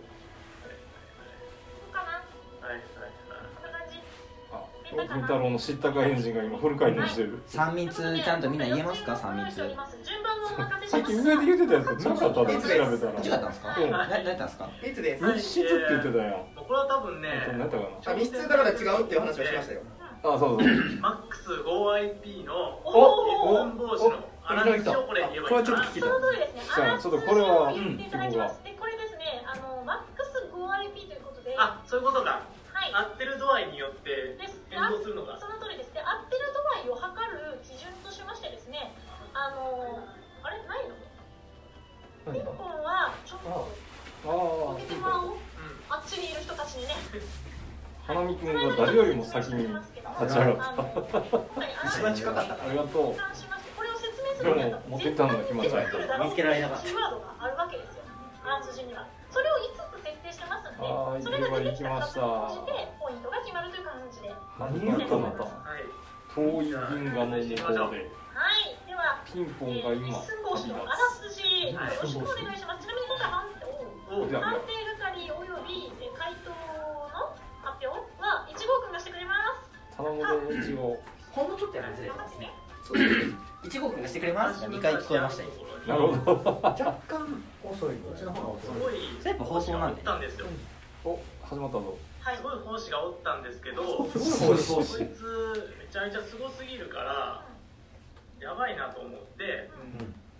金太郎の知ったかエンジンが今フル回転してる。 3密ちゃんとみんな言えますか3密。 さっき上で言ってたやつ違かったんです調べたら。 違ったんですか？何だったんですか？ 密です。 密室って言ってたやん。 これは多分ね何やったかな。 密室だから違うっていう話をしましたよ。 そうマックス 5IP の本帽子の荒口をこれ言えばいいかな。 これはちょっと聞きたい。 ちょっとこれはこれですねマックス 5IP ということで。 あ、そういうことか。合ってる度合いによって変動するのか。 その通りです。で、合ってる度合いを測る基準としましてですね、あれないの？ピンポンはちょっと置いてもらおう。あっちにいる人たちにね。 花見くんが誰よりも先に立ち上がった。 一番近かったから。 ありがとう。 これを説明するでも持ってったのがひまちゃんや。 見つけられなかった。 キーワードがあるわけですよ。あらすじには。それを5つ設定してますので、それが出てきた数を通じてポイントが決まるという感じで。 何言ったの？ 遠い銀河の向こうで。 はい、ではピンポンが今寸法師のあらすじ、よろしくお願いします。ちなみに今回判定係および回答の発表は1号くんがしてくれます。 頼むで1号。 ほんのちょっとやらずれてますね。 1号くんがしてくれます2回聞こえましたよ。 なるほど。 若干遅い。 すごいそれやっぱ放送なんで。 お、始まったぞ。 すごい講師がおったんですけど、こいつめちゃめちゃすごすぎるからやばいなと思って、うち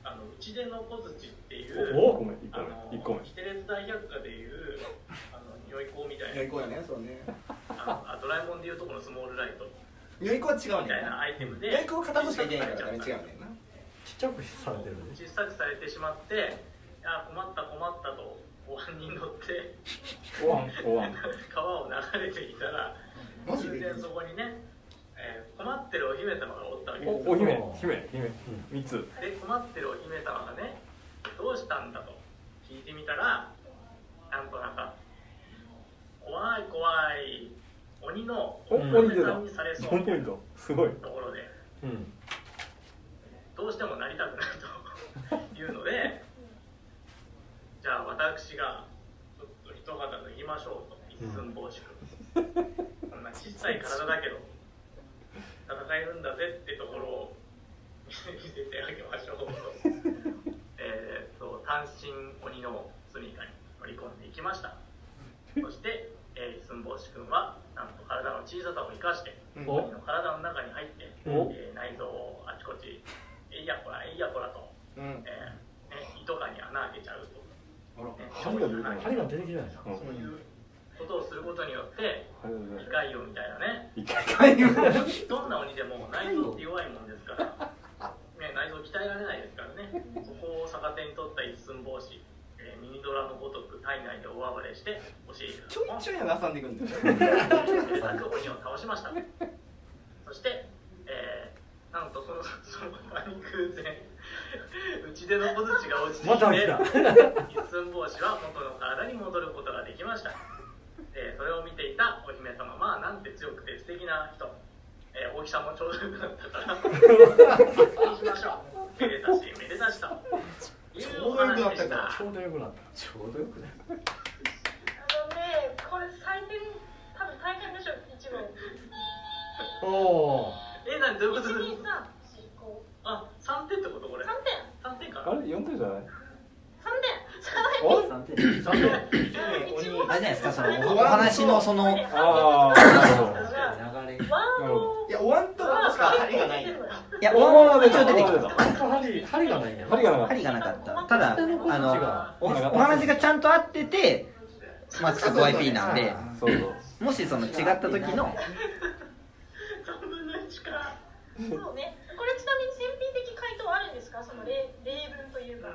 ちでの小槌っていう 1個目キテレツ大百科でいう如意光みたいな如意光やね、そうね。 ドラえもんでいうとこのスモールライト如意光は違うねみたいなアイテムで如意光片としか出ないからね、違うねんな。 ちっちゃくされてるね。 小さくされてしまって、困ったとお椀に乗って川を流れていたら、突然そこにね、困ってるお姫様がおったわけです。 お姫3つで、困ってるお姫様がね、どうしたんだと聞いてみたら、なんと怖い鬼のお嫁さんにされそうなところで、どうしてもなりたくないというので、じゃあ私がちょっと一肌脱ぎましょうと、一寸法師君、こんな小さい体だけど戦えるんだぜってところを見せてあげましょうと単身鬼の住みかに乗り込んでいきました。そして一寸法師君はなんと体の小ささを生かして鬼の体の中に入って、内臓をあちこちえいやこらと、糸がに穴開けちゃうと、 針が出てきないな。 そういうことをすることによって異界魚みたいなね、どんな鬼でも内臓って弱いもんですから、内臓鍛えられないですからね、そこを逆手に取った一寸法師、ミニドラのごとく体内で大暴れして教えるちょいちょい挟んでいくんですよ鬼を倒しました。そして、なんとその場に偶然打ち出の小槌が落ちてきて、一寸法師は元の体に戻ることができました。それを見ていたお姫様はなんて強くて素敵な人、大きさもちょうどよくなったからそうしましょう、めでたしめでたしというお話でした。 ちょうどよくなった。 これ採点多分大変でしょ、一問。 何どういうことですか。3点ってことこれ。3点かな。 あれ4点じゃない。 3点あれじゃないですか、そのお話のその流れ。 いや、おわんとかしか針がない。いや、おわんは一応出てきた。 針がないね。 針がなかった。ただお話がちゃんと合ってて、マックス 5IP なんで、もしその違った時の 3分の1か。そうね。これちなみに選品的回答あるんですか、その例文というか。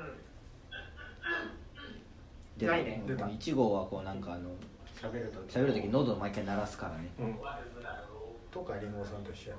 ないね。 1号はこうなんか喋る時喉を毎回鳴らすからね。 とかリンゴさんと一緒や。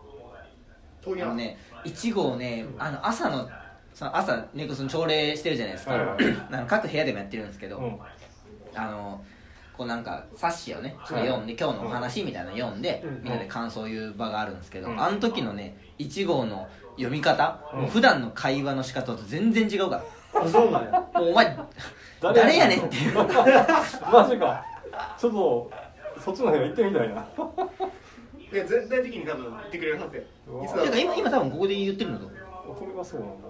1号ね、朝ね、その朝礼してるじゃないですか。各部屋でもやってるんですけど、こうなんか冊子をね読んで、今日のお話みたいなの読んで、みんなで感想を言う場があるんですけど、あの時のね1号の読み方、普段の会話の仕方と全然違うから。 あ、そうなんや。 もうお前誰やねんっていう。 マジか。ちょっとそっちの部屋行ってみたいな。 いや、全体的に多分言ってくれるはずや。 今多分ここで言ってるのと。 これがそうなんだ。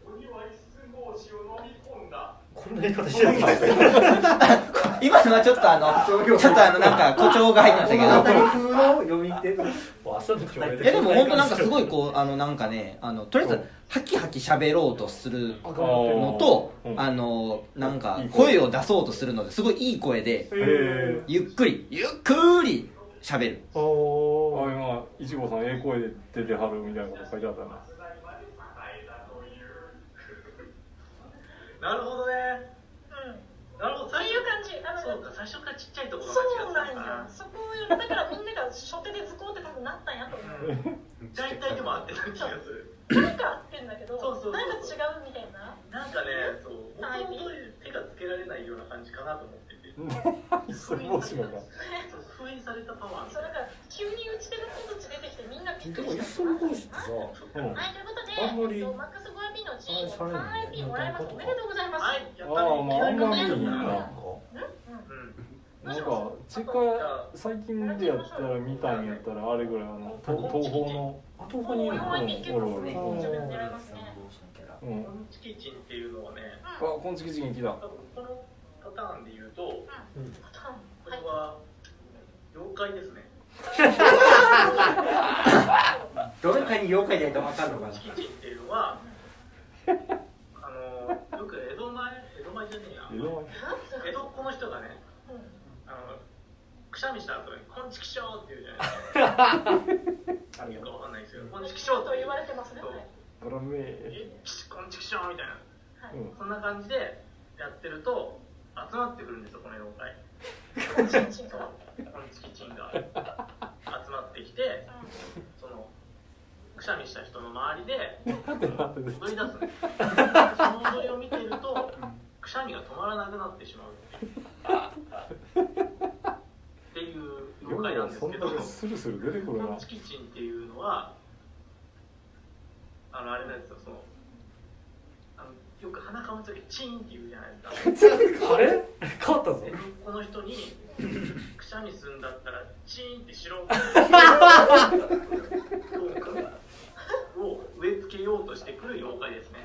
こんな言い方してない今のはちょっとなんか誇張が入ってましたけど。 風の読み手。 でも本当なんかすごいこうなんかね、とりあえずハキハキ喋ろうとするのと、なんか声を出そうとするのですごいいい声でゆっくり喋る。 今いちごさん声で出てはるみたいなこと書いてあったな。 なるほどね。なるほど。 そういう感じ。 そうか、最初からちっちゃいところが違ったんだ。そこだからみんなが初手で図工って多分なったんやと思う。 大体でも合ってる気がする。 なんか合ってんだけど、なんか違うみたいな。 なんかね、そう、本当に手がつけられないような感じかなと思ってて。 それ面白いな。 封印されたパワー。 そう、だから急に打ち手の小槌出てきてみんなびっくりした。 その講師ってさ、 はい、ということで、マックス 5IP のうち 3IP もらえます。おめでとうございます。 はい、やっあんまりいいな。 なんか最近でやったら見たんやったらあれぐらい東宝の東宝にいるの。 おる。 チキチンっていうのはね。 このチキチン来た。 このパターンで言うと、これは妖怪ですね。 どれかに妖怪でやると分かるのかな。 チキチンっていうのは江戸っ子の人がね、くしゃみした後に「こんちきしょう」って言うじゃないですか。言うかわかんないですけど、こんちきしょうと言われてますね。こんちきしょうみたいな、そんな感じでやってると集まってくるんですよ、この妖怪。こんちきちんが集まってきて、そのくしゃみした人の周りで踊り出すんです。その踊りを見ているとくしゃみが止まらなくなってしまうっていう妖怪なんですけど、 スルスル出てくるな。 こんちきちんっていうのはあれなんですよ、よく鼻かむときチンって言うじゃないですか。 あれ変わったぞ。 この人にくしゃみするんだったらチーンってしろを植え付けようとしてくる妖怪ですね。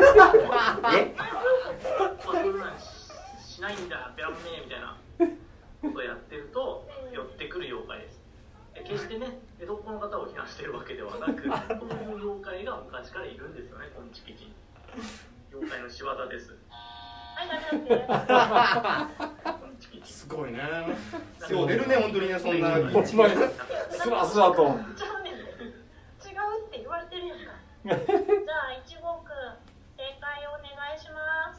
そういうのしないんだベランメーみたいなことをやってると寄ってくる妖怪です。決してね、江戸っ子の方を非難しているわけではなく、こういう妖怪が昔からいるんですよね、こんちきちん。妖怪の仕業です。 すごいね。よう出るね、本当にね、そんな。 スラスラと。 違うって言われてるやんか。じゃあ、一号くん、正解をお願いします。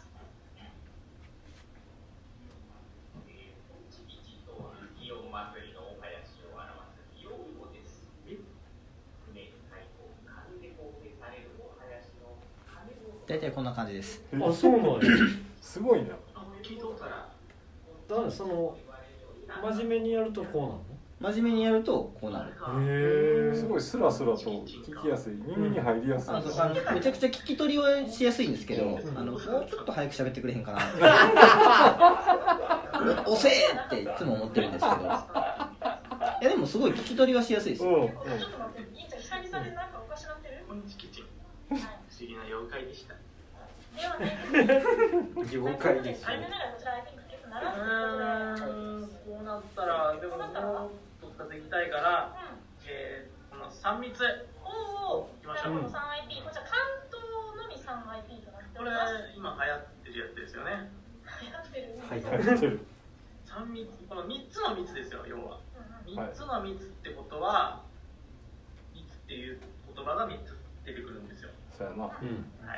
大体こんな感じです。 あ、そうなんや。 すごいな。 だからその真面目にやるとこうなの？ 真面目にやるとこうなる。 へえ。 すごいスラスラと聞きやすい、耳に入りやすい。 めちゃくちゃ聞き取りはしやすいんですけど、もうちょっと早く喋ってくれへんかな。遅えっていつも思ってるんですけど。いやでもすごい聞き取りはしやすいですよ。 ちょっと待って、久々でなんかおかしなってる？ こんちきちん。不思議な妖怪でした。 ではね、 妖怪です。 タイムならこちらで結構鳴らすこうなったら、でももうどっかで行きたいから、この3密おお、 行きましょう。 この 3IP、こちら関東のみ 3IP となっておこれります。 今流行ってるやつですよね。 流行ってる。 入ってる。 3密、この3つの密ですよ、要は。3つの密ってことは、密っていう言葉が3つ出てくるんですよ。 そうやな。 はい。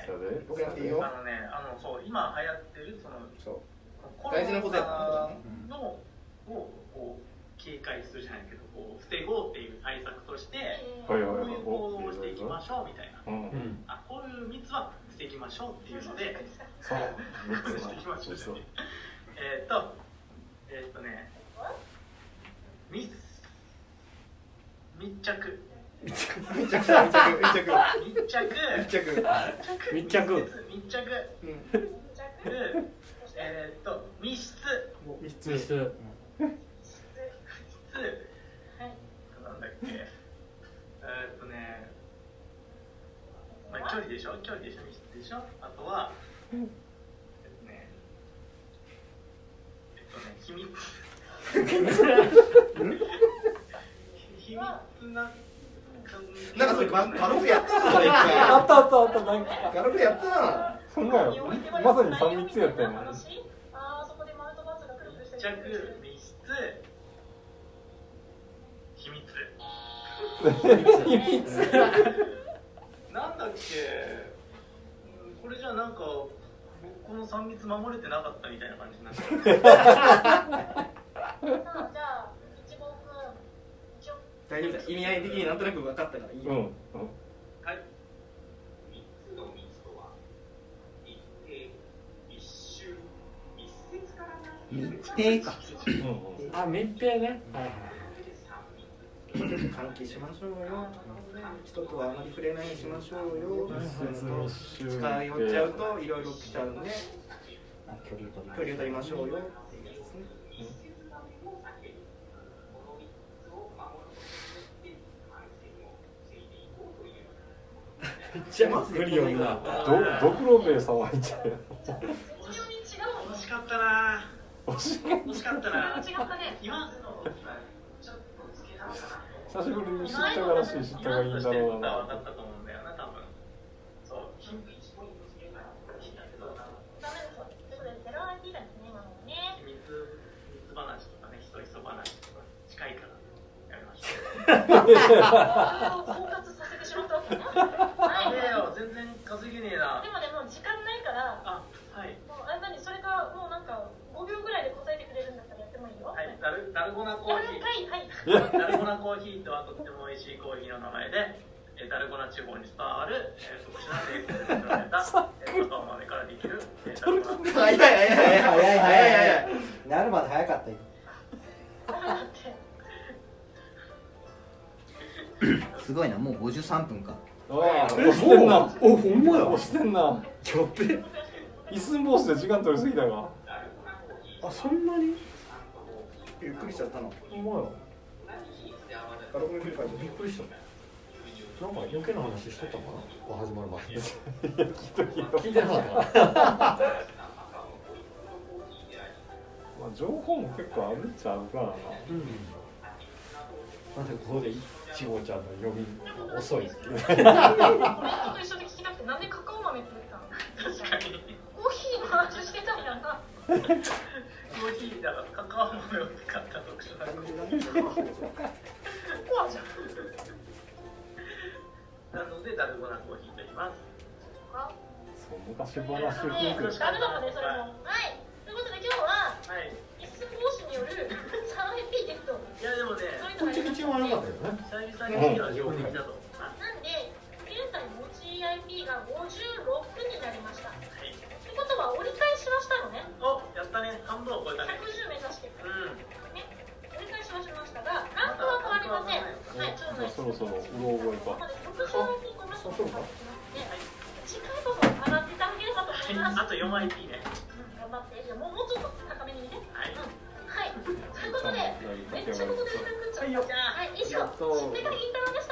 そうで。 僕やっていいよ。 そう、今流行ってる大事なことやのをこう警戒するじゃないけど、こう防ごうっていう対策として、こういう行動をしていきましょうみたいな。こういう密は防ぎましょうっていうので、 そう。 していきましょう。密着。密室。なんだっけ。距離でしょ、密室でしょ。あとは秘密。秘密な。 なんかそれ軽くやったな、それ。 あったなんか軽くやったな。 そんなよ。まさに3密やったよね。 密着、密室、秘密。なんだっけ。これじゃなんかこの3密守れてなかったみたいな感じになって。 じゃあ一号くん。 大丈夫だ。意味合い的になんとなく分かったからいいよ。 はい。 3つの密とは密閉、密集、密接から密閉か。 あ、密閉ね。 換気しましょうよ。人とはあまり触れないようにしましょうよ。近寄っちゃうといろいろ来ちゃうんで、距離を取りましょうよっていうやつですね。 めっちゃ無理よな。 ドクロベイ様いっちゃうよ。 惜しかったな。惜しかったな。今久しぶりに知ったからしい知ったがいいんだろうな。 分かったと思うんだよな、多分。そう。 ダメです。ということで、0IP でさせてしまったわけね。はい。 全然稼げねえな。 でもね、もう時間ないから。 あ、はい。 もう何それかもうなんか5秒ぐらいで答えてくれるんだったらやってもいいよ。 はい。ダルゴナコーヒー。 はい。 ダルゴナコーヒーとはとっても美味しいコーヒーの名前で、ダルゴナ地方に伝わる特殊な製法で作られたカカオ豆からできるダルゴナ。 早いなるまで早かったよ。 すごいな、もう53分か。 押してんな。 お、ほんまや。 押してんな。 やっべ。 一寸法師で時間取りすぎたか。 あ、そんなにゆっくりしちゃったの。 ほんまや。びっくりした。なんか余計な話しとったかな。始まる前。 いや、聞いてなかった。 まあ情報も結構あるっちゃあるからな。 なんでここでいちごちゃんの読み遅いっていう。 俺と一緒で聞きたくて、なんでカカオ豆って言ったの？ 確かに。 コーヒーの話してたんやな。 コーヒーだからカカオ豆を使った特殊なコーヒー。コアじゃん。なのでダルゴナコーヒーと言います。 そう昔話風景。 ダメだもんねそれも。はい。ということで今日は一寸法師による3IP テスト。 いやでもね、 こっち口は良かったよね。 久々には上手だと。 なんで現在持ち IP が56になりました。ってことは折り返しましたのね。 お、やったね。半分を超えたね。 110目指して。ね。折り返しはしましたが、ランクは変わりません。はい、ちょっとそろそろうろ覚えか。 そうそうか。次回こそ上がっていただければと思います。 あと4 IP ね。 頑張って。もうちょっと高めに見て。はい。はい。ということで、めっちゃここで連絡ちゃった。はい、以上、新ネタインタロでした。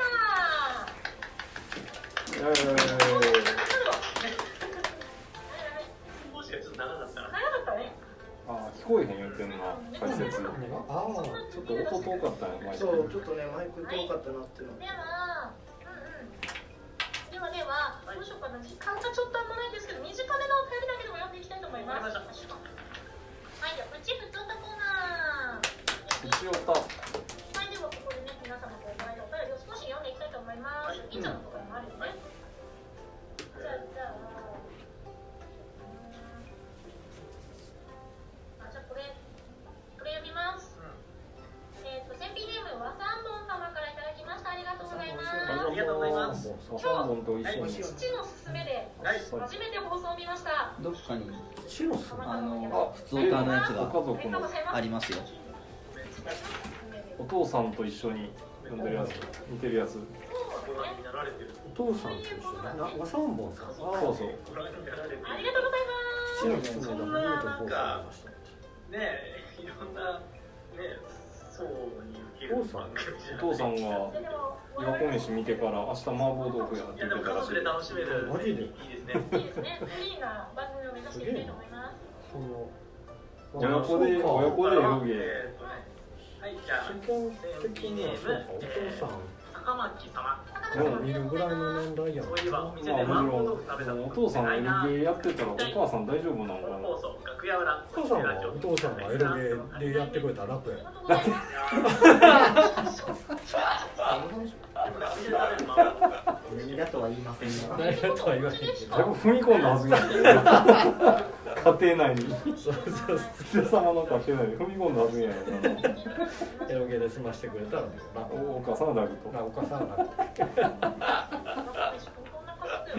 もしかちょっと長かったな。 長かったね。 あ、聞こえへん言ってんな、解説。 ああ、 ちょっと音遠かったね、マイク。 そう、ちょっとね、マイク遠かったなっていうの。 では、どうしようかな。時間がちょっとあんまないんですけど、短めのお便りだけでも読んでいきたいと思います。はい、じゃあ、プチふつおたコーナー。 プチおた。 はい、ではここでね、皆様からいただいたお便りを少し読んでいきたいと思います。いいちゃんのところもあるよね。じゃあ、これ読みます。センピネーム和三本様からいただきました。ありがとうございます。 ありがとうございます。 今日、父の勧めで初めて放送を見ました。 どっかに父の勧め、 普通歌のやつがありますよ。 お父さんと一緒に読んでるやつ、見てるやつ。 お父さんと一緒に。和三本さん。 そうそう。 ありがとうございます。 そんななんかね、いろんなね、層に受ける番組じゃない。 お父さんが岩子飯見てから明日麻婆豆腐やって言ってたらしい。 家族で楽しめる。 マジでいいですね。 いいですね。フリーな番組を目指していきたいと思います。 親子でエロゲー。 はい、じゃあ、 世間的にはそうか、お父さん。 高巻様。 見るぐらいの年代やん。 そういえば、店で麻婆豆腐食べたお父さんがエロゲーやってたらお母さん大丈夫なのかな。 放送楽屋裏。 お父さんがエロゲーでやってくれたら楽や。 何だとは言いませんが。 何だとは言わないけど。 だいぶ踏み込んだはずが。家庭内に。人様の家庭内に踏み込んだはずやな。 エロゲーで済ましてくれたら楽。 お母さんは楽と。 お母さんは楽。 想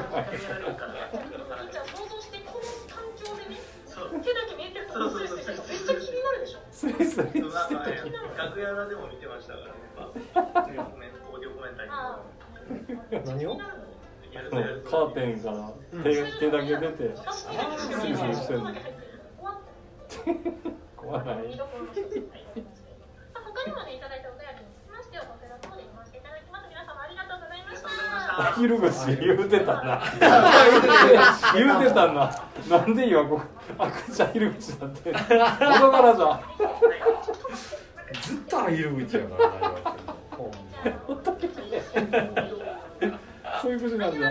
像してこの環境でね、手だけ見えてるからスイスイしてめっちゃ気になるでしょ。 スイスイして。 楽屋裏でも見てましたからね。オーディオコメンタリー。 何を？ カーテンから手だけ出てスイスイしてるの。怖ない。 他にもねいただいたお便りにつきましてはこちらの方で読ませていただきます。皆様ありがとうございました。 アヒル口言うてたな。言うてたな。なんで今ここあくちゃアヒル口だって。元からじゃ。 ずっとアヒル口やからな。 そういう口なんだ。 せーの。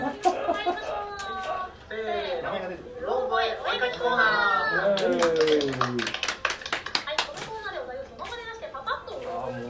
ローボイお絵かきコーナー。 はい、このコーナーでお題をその場で出してパパッと。 もう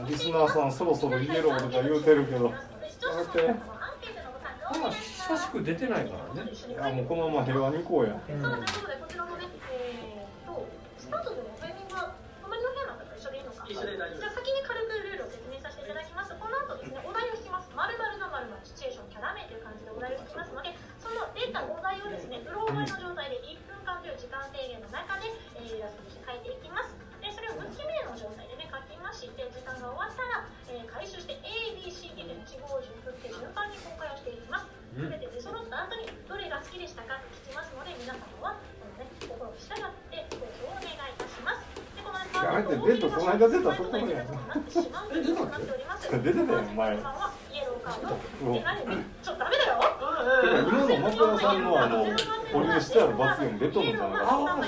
リスナーさんそろそろイエローとか言うてるけど、やめて。 まあ久しく出てないからね。 いやもうこのまま平和に行こうや。 さあということでこちらのね、スタートでのタイミングは隣の部屋の方と一緒でいいのか。じゃあ先に軽くルールを説明させていただきます。この後ですね、お題を引きます。〇〇の〇〇シチュエーションキャラ名という感じでお題を引きますので、その出たお題をですね、うろ覚えの状態で1分間という時間制限の中でイラストとして書いていきます。でそれを無記名の状態でね書きまして、時間が終わったら、回収して A、B、C、D で1号順振って順番に公開をしていきます。すべて出揃った後にどれが好きでしたかと聞きますので、皆様は心を従って投票をお願いいたします。でこのやめて、ベッドこの間出たところやん。 出てたよ前。 イエローカード。ちょっとダメだよ。 今の松尾さんの保留してある罰ゲームレッドのじゃなかった。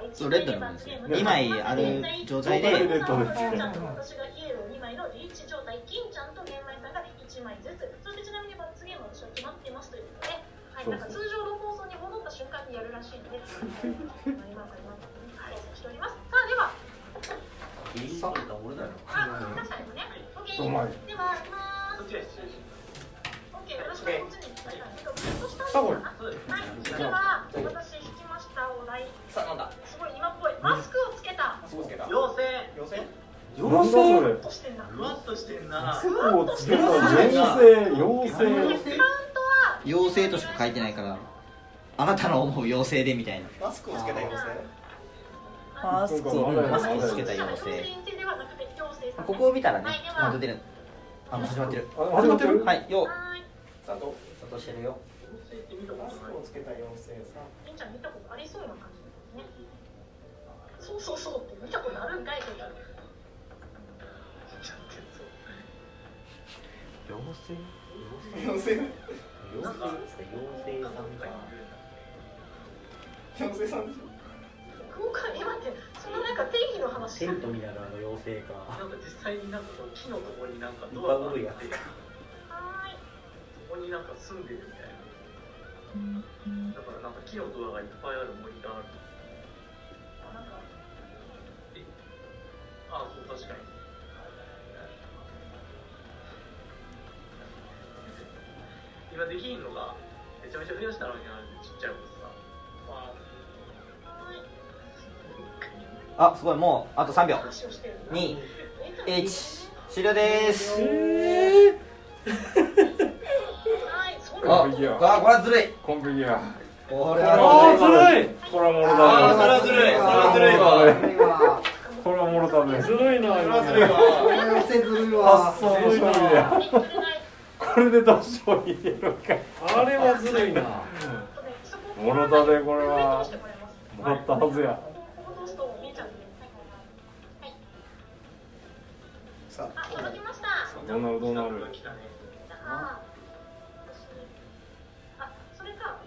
そうレッドなんですよ。2枚ある状態で。 私がイエロー2枚のリーチ状態、金ちゃんと玄米さんが1枚ずつ。そしてちなみに罰ゲームは私は決まってますということで、はい、なんか通常の放送に戻った瞬間にやるらしいので、今しております。さあでは。 さあ俺だよ。 皆さんもね。では行きます。OK、よろしくお願いします。はい、では私引きましたお題。 さあなんだ。 すごい今っぽい。マスクをつけた。 妖精。 妖精。 ふわっとしてんな。ふわっとしてんな。 マスクをつけた妖精。 妖精としか書いてないから、あなたの思う妖精でみたいな。 マスクをつけた妖精。 マスクをつけた妖精。ここを見たらね、もう出てる。あ、もう始まってる。 始まってる。 はい、よ。 ちゃんとしてるよ。 マスクをつけた妖精さ。 りんちゃん見たことありそうな感じですね。そうって見たことあるんかいと。 妖精さんでしょ。 今回待って、そのなんか定義の話。 テント見ながらの妖精か。 なんか実際になんか木のところになんかドアがあって、そこになんか住んでるみたいな。だからなんか木のドアがいっぱいある森がある。あ、そう確かに。今できんのがめちゃめちゃ増やしたのにあるちっちゃいことさ。 あ、すごい、もうあと3秒。2、1、終了です。あ、これはずるい。 コンビニや。 これはずるい。 これはもろだ。 それはずるい。それはずるいわ。 これはもろだね。 ずるいな。 それはずるいわ。 ずるいわ。 発想の処理や。これでどうしよう入れるか。 あれはずるいな。 もろだでこれはもらったはずや。 さあ、届きました。 どうなるどうなる。 あ、それか。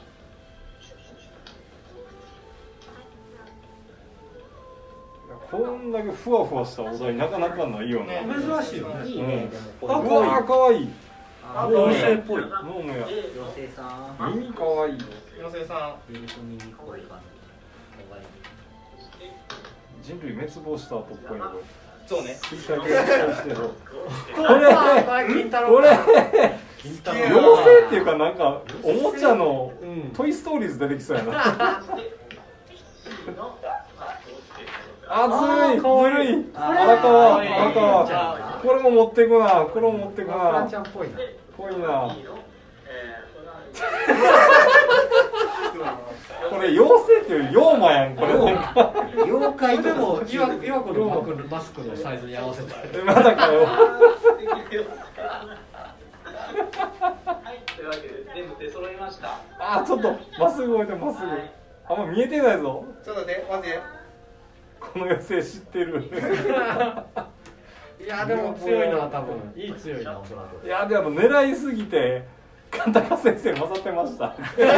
こんだけふわふわしたお題なかなかないよね。 珍しいよね。 いいね。 あ、かわいい。 妖精っぽい。 ノームや。 妖精さん。 耳かわいい。 妖精さん。 耳濃い感じ。 人類滅亡した後っぽいのこれ。 そうね。 聞いたけどしてる。 これ妖精っていうかなんかおもちゃのトイストーリーズ出てきそうやな。あ、ずるい、ずるい。荒川。これも持っていくな。これも持っていくな。ぽいな。これ妖精っていうより妖魔やん。これ妖怪でも岩子のマスクのサイズに合わせて。 まだかよ。 はい、というわけで全部出揃いました。 あ、ちょっとまっすぐ動いてまっすぐ。あんま見えてないぞ。 ちょっと待って、マジで。 この妖精知ってる。 いやでも強いな、多分いい強いな、おそらく。 いやでも狙いすぎて神高先生混ざってました。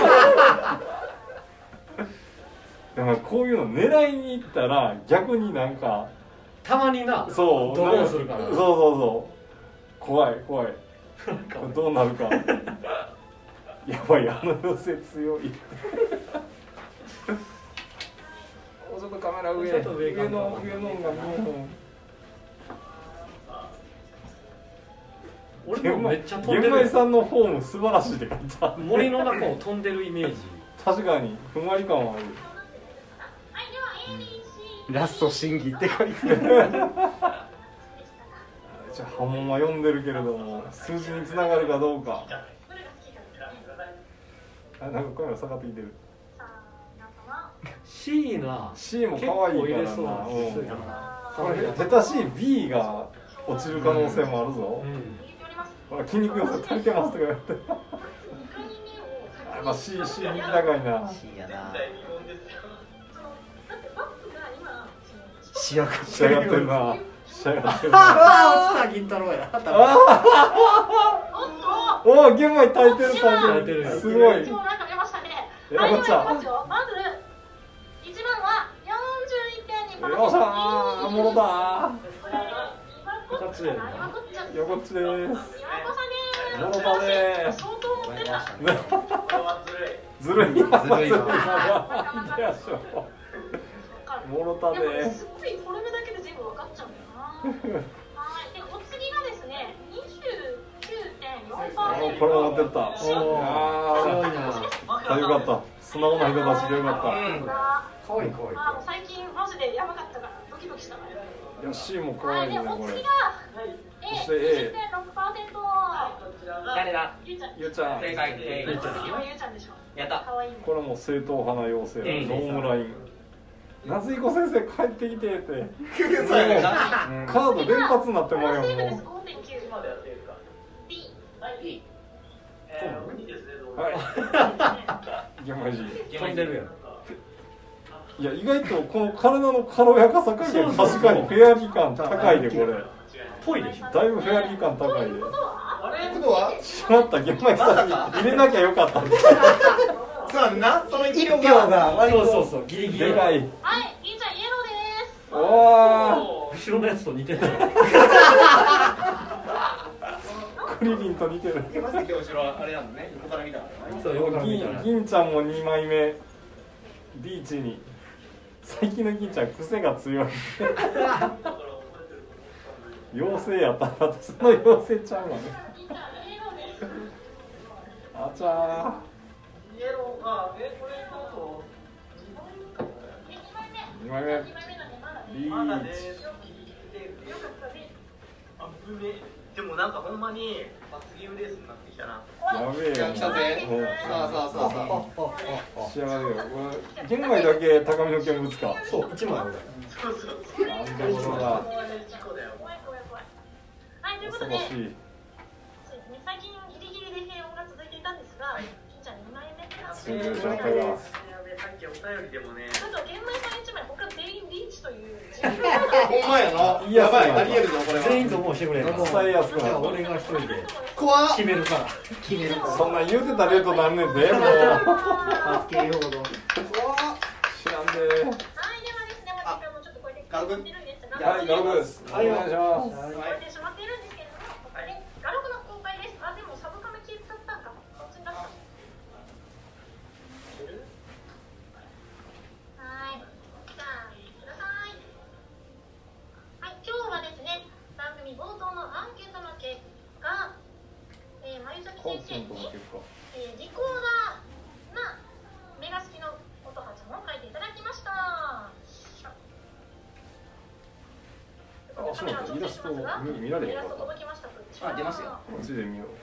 でもこういうの狙いに行ったら逆になんかたまにな、 そうドローするから。 そう怖いどうなるか。やばい、あの妖精強い。ちょっとカメラ上のが見えへん。 めっちゃ飛んでる。 玄米さんのフォーム素晴らしいって書いてある。 森の中を飛んでるイメージ。 確かにふんわり感はある。 ラスト審議って書いてある。 じゃあ波紋は読んでるけれども数字につながるかどうか。なんか声が下がってきてる。 C な C も可愛いからな。下手しい B が落ちる可能性もあるぞ。ほら筋肉要素足りてますとか言って。まあ C 人気高いな。 C やな。 仕上がってるな。仕上がってるな。 ああ、落ちた銀太郎や。 おお、玄米炊いてる炊いてる。すごい。 今日なんか出ましたね。 やばっちゃ。 まず1番は41点に。 よっしゃー、もろだー。 こっちで。 よこっちです。もろだねー。ずるい。ずるい。もろたね。 すごいフォルムだけで全部分かっちゃうんだよな。はい。でお次がですね、29.4%。 これも持ってった。ああ、よかった。素直な人たちでよかった。 可愛い可愛い。 最近マジでやばかったからドキドキしたわよ。 いや C も可愛いねこれ。 お次がそして A。 誰だ？ ゆうちゃん。 ゆうちゃん。正解。 ゆうちゃんでしょ。 やった。 これも正統派な妖精。ノームライン。夏彦先生帰ってきてって。カード連発になってもらうよもう。はい。ゲマジ。 飛んでるやん。 いや意外とこの体の軽やかさ加減確かにフェアリー感高いでこれ。 ぽいでしょ。 だいぶフェアリー感高いで。 ことは？ しまったゲマジさん入れなきゃよかった。 そうな。その一票が割とそうギリギリ。 でかい。 はい、りんちゃんイエローです。 おお。 後ろのやつと似てる。 クリリンと似てる。 まさき後ろはあれなのね。横から見た。 そう横から見た。 銀ちゃんも2枚目。リーチに。最近の銀ちゃん癖が強い。妖精やったら私の妖精ちゃうわね。あちゃー。 イエローがこれ 2枚目。リーチ。 でもなんかほんまに罰ゲームレースになってきたな。 やべえよ。 来たぜ。さあ。 仕上がるよ。玄米だけ高みの見物か。 そう1枚俺。 そう。 なんでことだ。 はい、ということで、最近ギリギリで平穏が続いていたんですが、りんちゃん2枚目です。 すごいしゃったが。 さっきお便りでもね。 ちょっと玄米さん1枚、他全員リーチという。 ほんまやな。やばい、ありえるぞこれは。 全員ともうしてくれ。 伝えやすくなる。 俺が一人で怖っ。 決めるから。 そんなん言うてたレートなんねんでもう。 罰ゲームほど。 知らんで。 はい、ではですね、もう時間もちょっと超えてきてしまってるんですが、 はい、ガロブです。お願いします。 超えてしまっているんですけれども、ここでガロブの公開です。あ、でもサブカメ消えちゃったんか。こっちに出した。はい、じゃあください。はい、今日はですね、番組冒頭のアンケートの結果、まゆざき先生にリコーダーな目が好きの音はちも書いていただきました。 あ、そうなんだ。イラスト見られへんかった。 届きました。 あ、出ますよ。 こっちで見よう。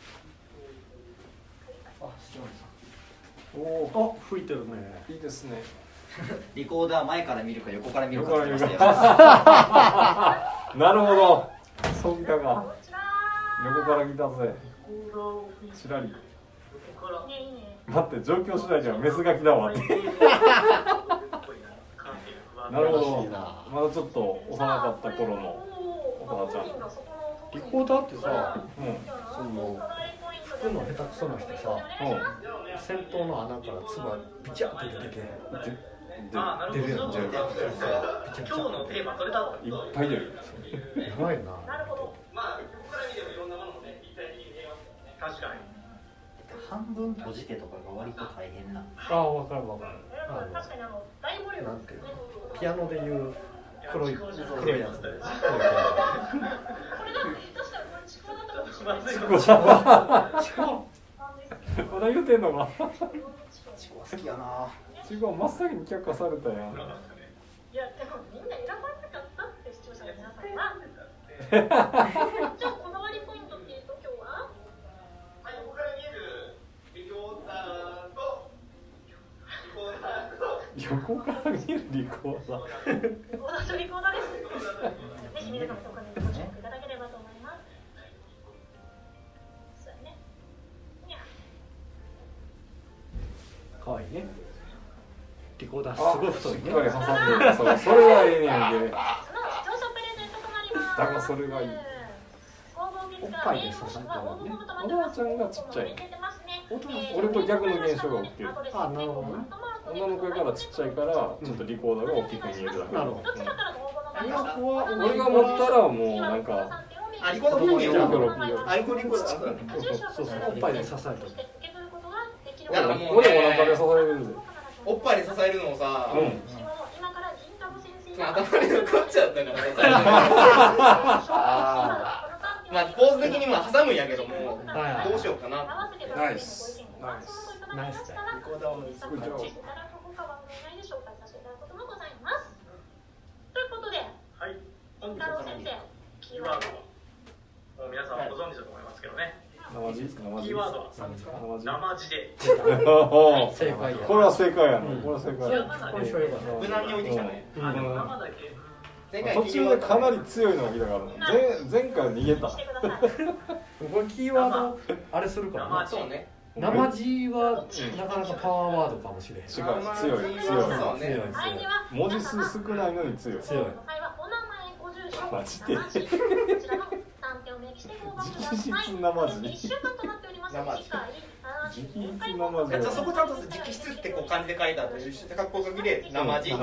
あ、しおりさん。 おお、吹いてるね。 いいですね。 リコーダー前から見るか横から見るかって言ってましたよ。 なるほど。そうきたか。横から来たぜ。ちらり。待って、状況次第ではメスガキだわって。なるほど。まだちょっと幼かった頃のおばあちゃん。 リコーダーってさ、その服の下手くそな人さ、先頭の穴から唾ビチャって出てけ。出るやん。 今日のテーマそれだった。 いっぱい出る。 やばいな。 まあここから見てもいろんなものもね立体的に見えますね。確かに。 半分閉じてとかが割と大変な。 ああ、わかるわかる。 確かに大ボリューム。 なんていうの、ピアノでいう黒いやつで。 これだって確かにこれちくわだったかもしれない。 まだ言うてんのか。 チコ好きやな。 チコ真っ先に却下されたやん。 いやでもみんな選ばなかったって視聴者の皆さんは。じゃあこだわりポイントっていうと今日は。 横から見えるリコーダーと横から見えるリコーダー。 リコーダーとリコーダーです。ぜひ皆様とお金にご注目いただければと思います。そうやね。 可愛いね。リコーダーすごい太いね。 しっかり挟んで、それがええねんで。 その視聴者プレゼントとなります。 だからそれがいい。 おっぱいで支えてるね。 おばあちゃんがちっちゃい。俺と逆の現象が起きてる。 あ、なるほどね。 女の子やからちっちゃいから、ちょっとリコーダーが大きく見えるだけ。 なるほど。 俺が持ったらもうなんか。 リコーダーもいいよ。リコーダー。 そうそう。おっぱいで支えてる。 俺もお腹で支えるんで。 おっぱいで支えるのをさ。頭に残っちゃったからまあポーズ的には挟むんやけども、どうしようかな。 ナイス。ナイス。 ナイスだ。 リコーダーを作っちゃおう。 ということで、 はい。 金太郎先生、 キーワード。もう皆さんご存知だと思いますけどね。キーワードは生地で。 正解や。 これは正解やな。これは正解や。 無難に置いてきたね。 途中でかなり強いのが来たから、前回逃げた。 これキーワードあれするからな。 そうね。 生地はなかなかパワーワードかもしれへん。 違う、強い。文字数少ないのに強い。マジで。実質生地。 そこちゃんと直筆ってこう漢字で書いたという格好書きで生地。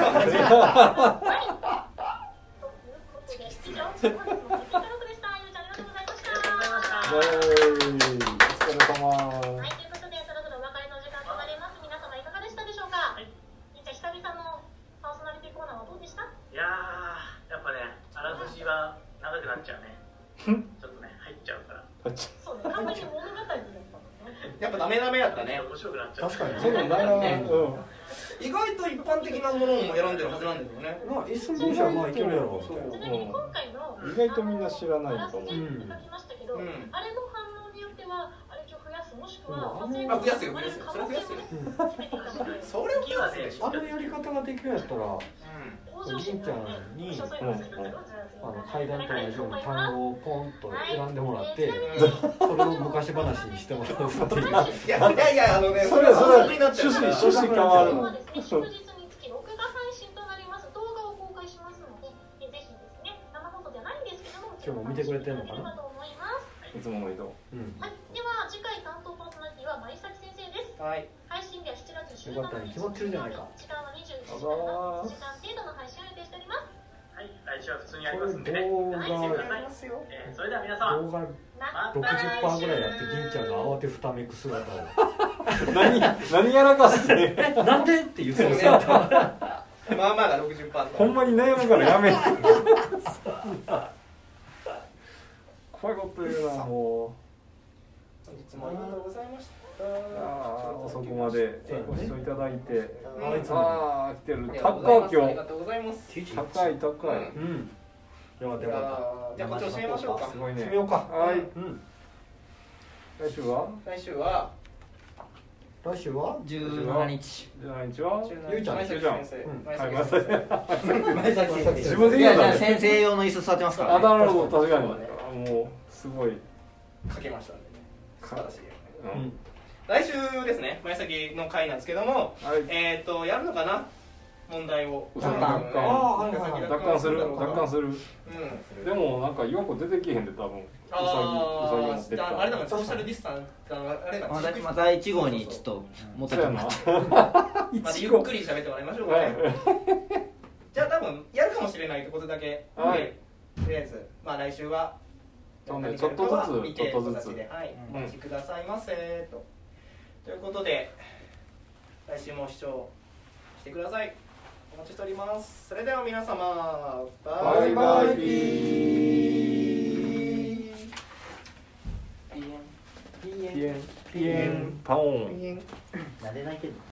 長くなっちゃうね。ちょっとね、入っちゃうから。 そうね、完全に物語になったのね。 やっぱダメダメやったね。 面白くなっちゃう。 確かに。 そうだね。 意外と一般的なものも選んでるはずなんだけどね。 まあ一寸法師はまあいけるやろ。 意外とみんな知らないと思う。 あれの反応によってはあれ今日増やすもしくは増やすよ。それ増やすよ。それを増やすでしょ。 あのやり方ができるやったら、銀ちゃんに階段と同じように単語をポンと選んでもらって、それを昔話にしてもらうっていう。いやそれは趣旨変わる。 祝日につき録画配信となります。動画を公開しますので、ぜひですね、生放送じゃないんですけども、 今日も見てくれてるのかな。 いつもの移動。 はい、では次回担当パーソナリティは舞崎先生です。 はい。 配信日は7月17日。 よかったね、決まってるじゃないか。 時間は21時から1時間程度の配信を予定しております。 はい、来週は普通にやりますんでね。 動画それでは皆様。 動画60%ぐらいやって銀ちゃんが慌てふためく姿を。 何やらかして。 なんでって言ってる姿。 まあまあが60%。 ほんまに悩むからやめ。怖いこと言うな、もう。 本日もありがとうございました。 遅くまでご視聴いただいて。 ああ、来てる。高い今日。 ありがとうございます。 高い。 うん。よかったよかった。 じゃあこっちを閉めましょうか。 すごいね。 閉めようか。 はい。来週は 17日。 17日はゆうちゃん。 前崎先生。 前崎先生。 自分で言うな。 先生用の椅子座ってますから。 あ、なるほど、確かに。もうすごい。 かけましたんでね。素晴らしい。来週ですね、前崎の回なんですけども、やるのかな、問題を。 奪還する。でもなんか岩子出てきへんで多分。 あれだもん、ソーシャルディスタンス、あれだもん。 また1号にちょっと持ってきます。 またゆっくり喋ってもらいましょうかね。じゃあ多分やるかもしれないってことだけ。とりあえず、まあ来週は。 ちょっとずつ。 はい、お待ちくださいませと。ということで、来週も視聴してください。お待ちしております。それでは皆様、バイバイ。 ピエンパオン。 なんで泣いてんの？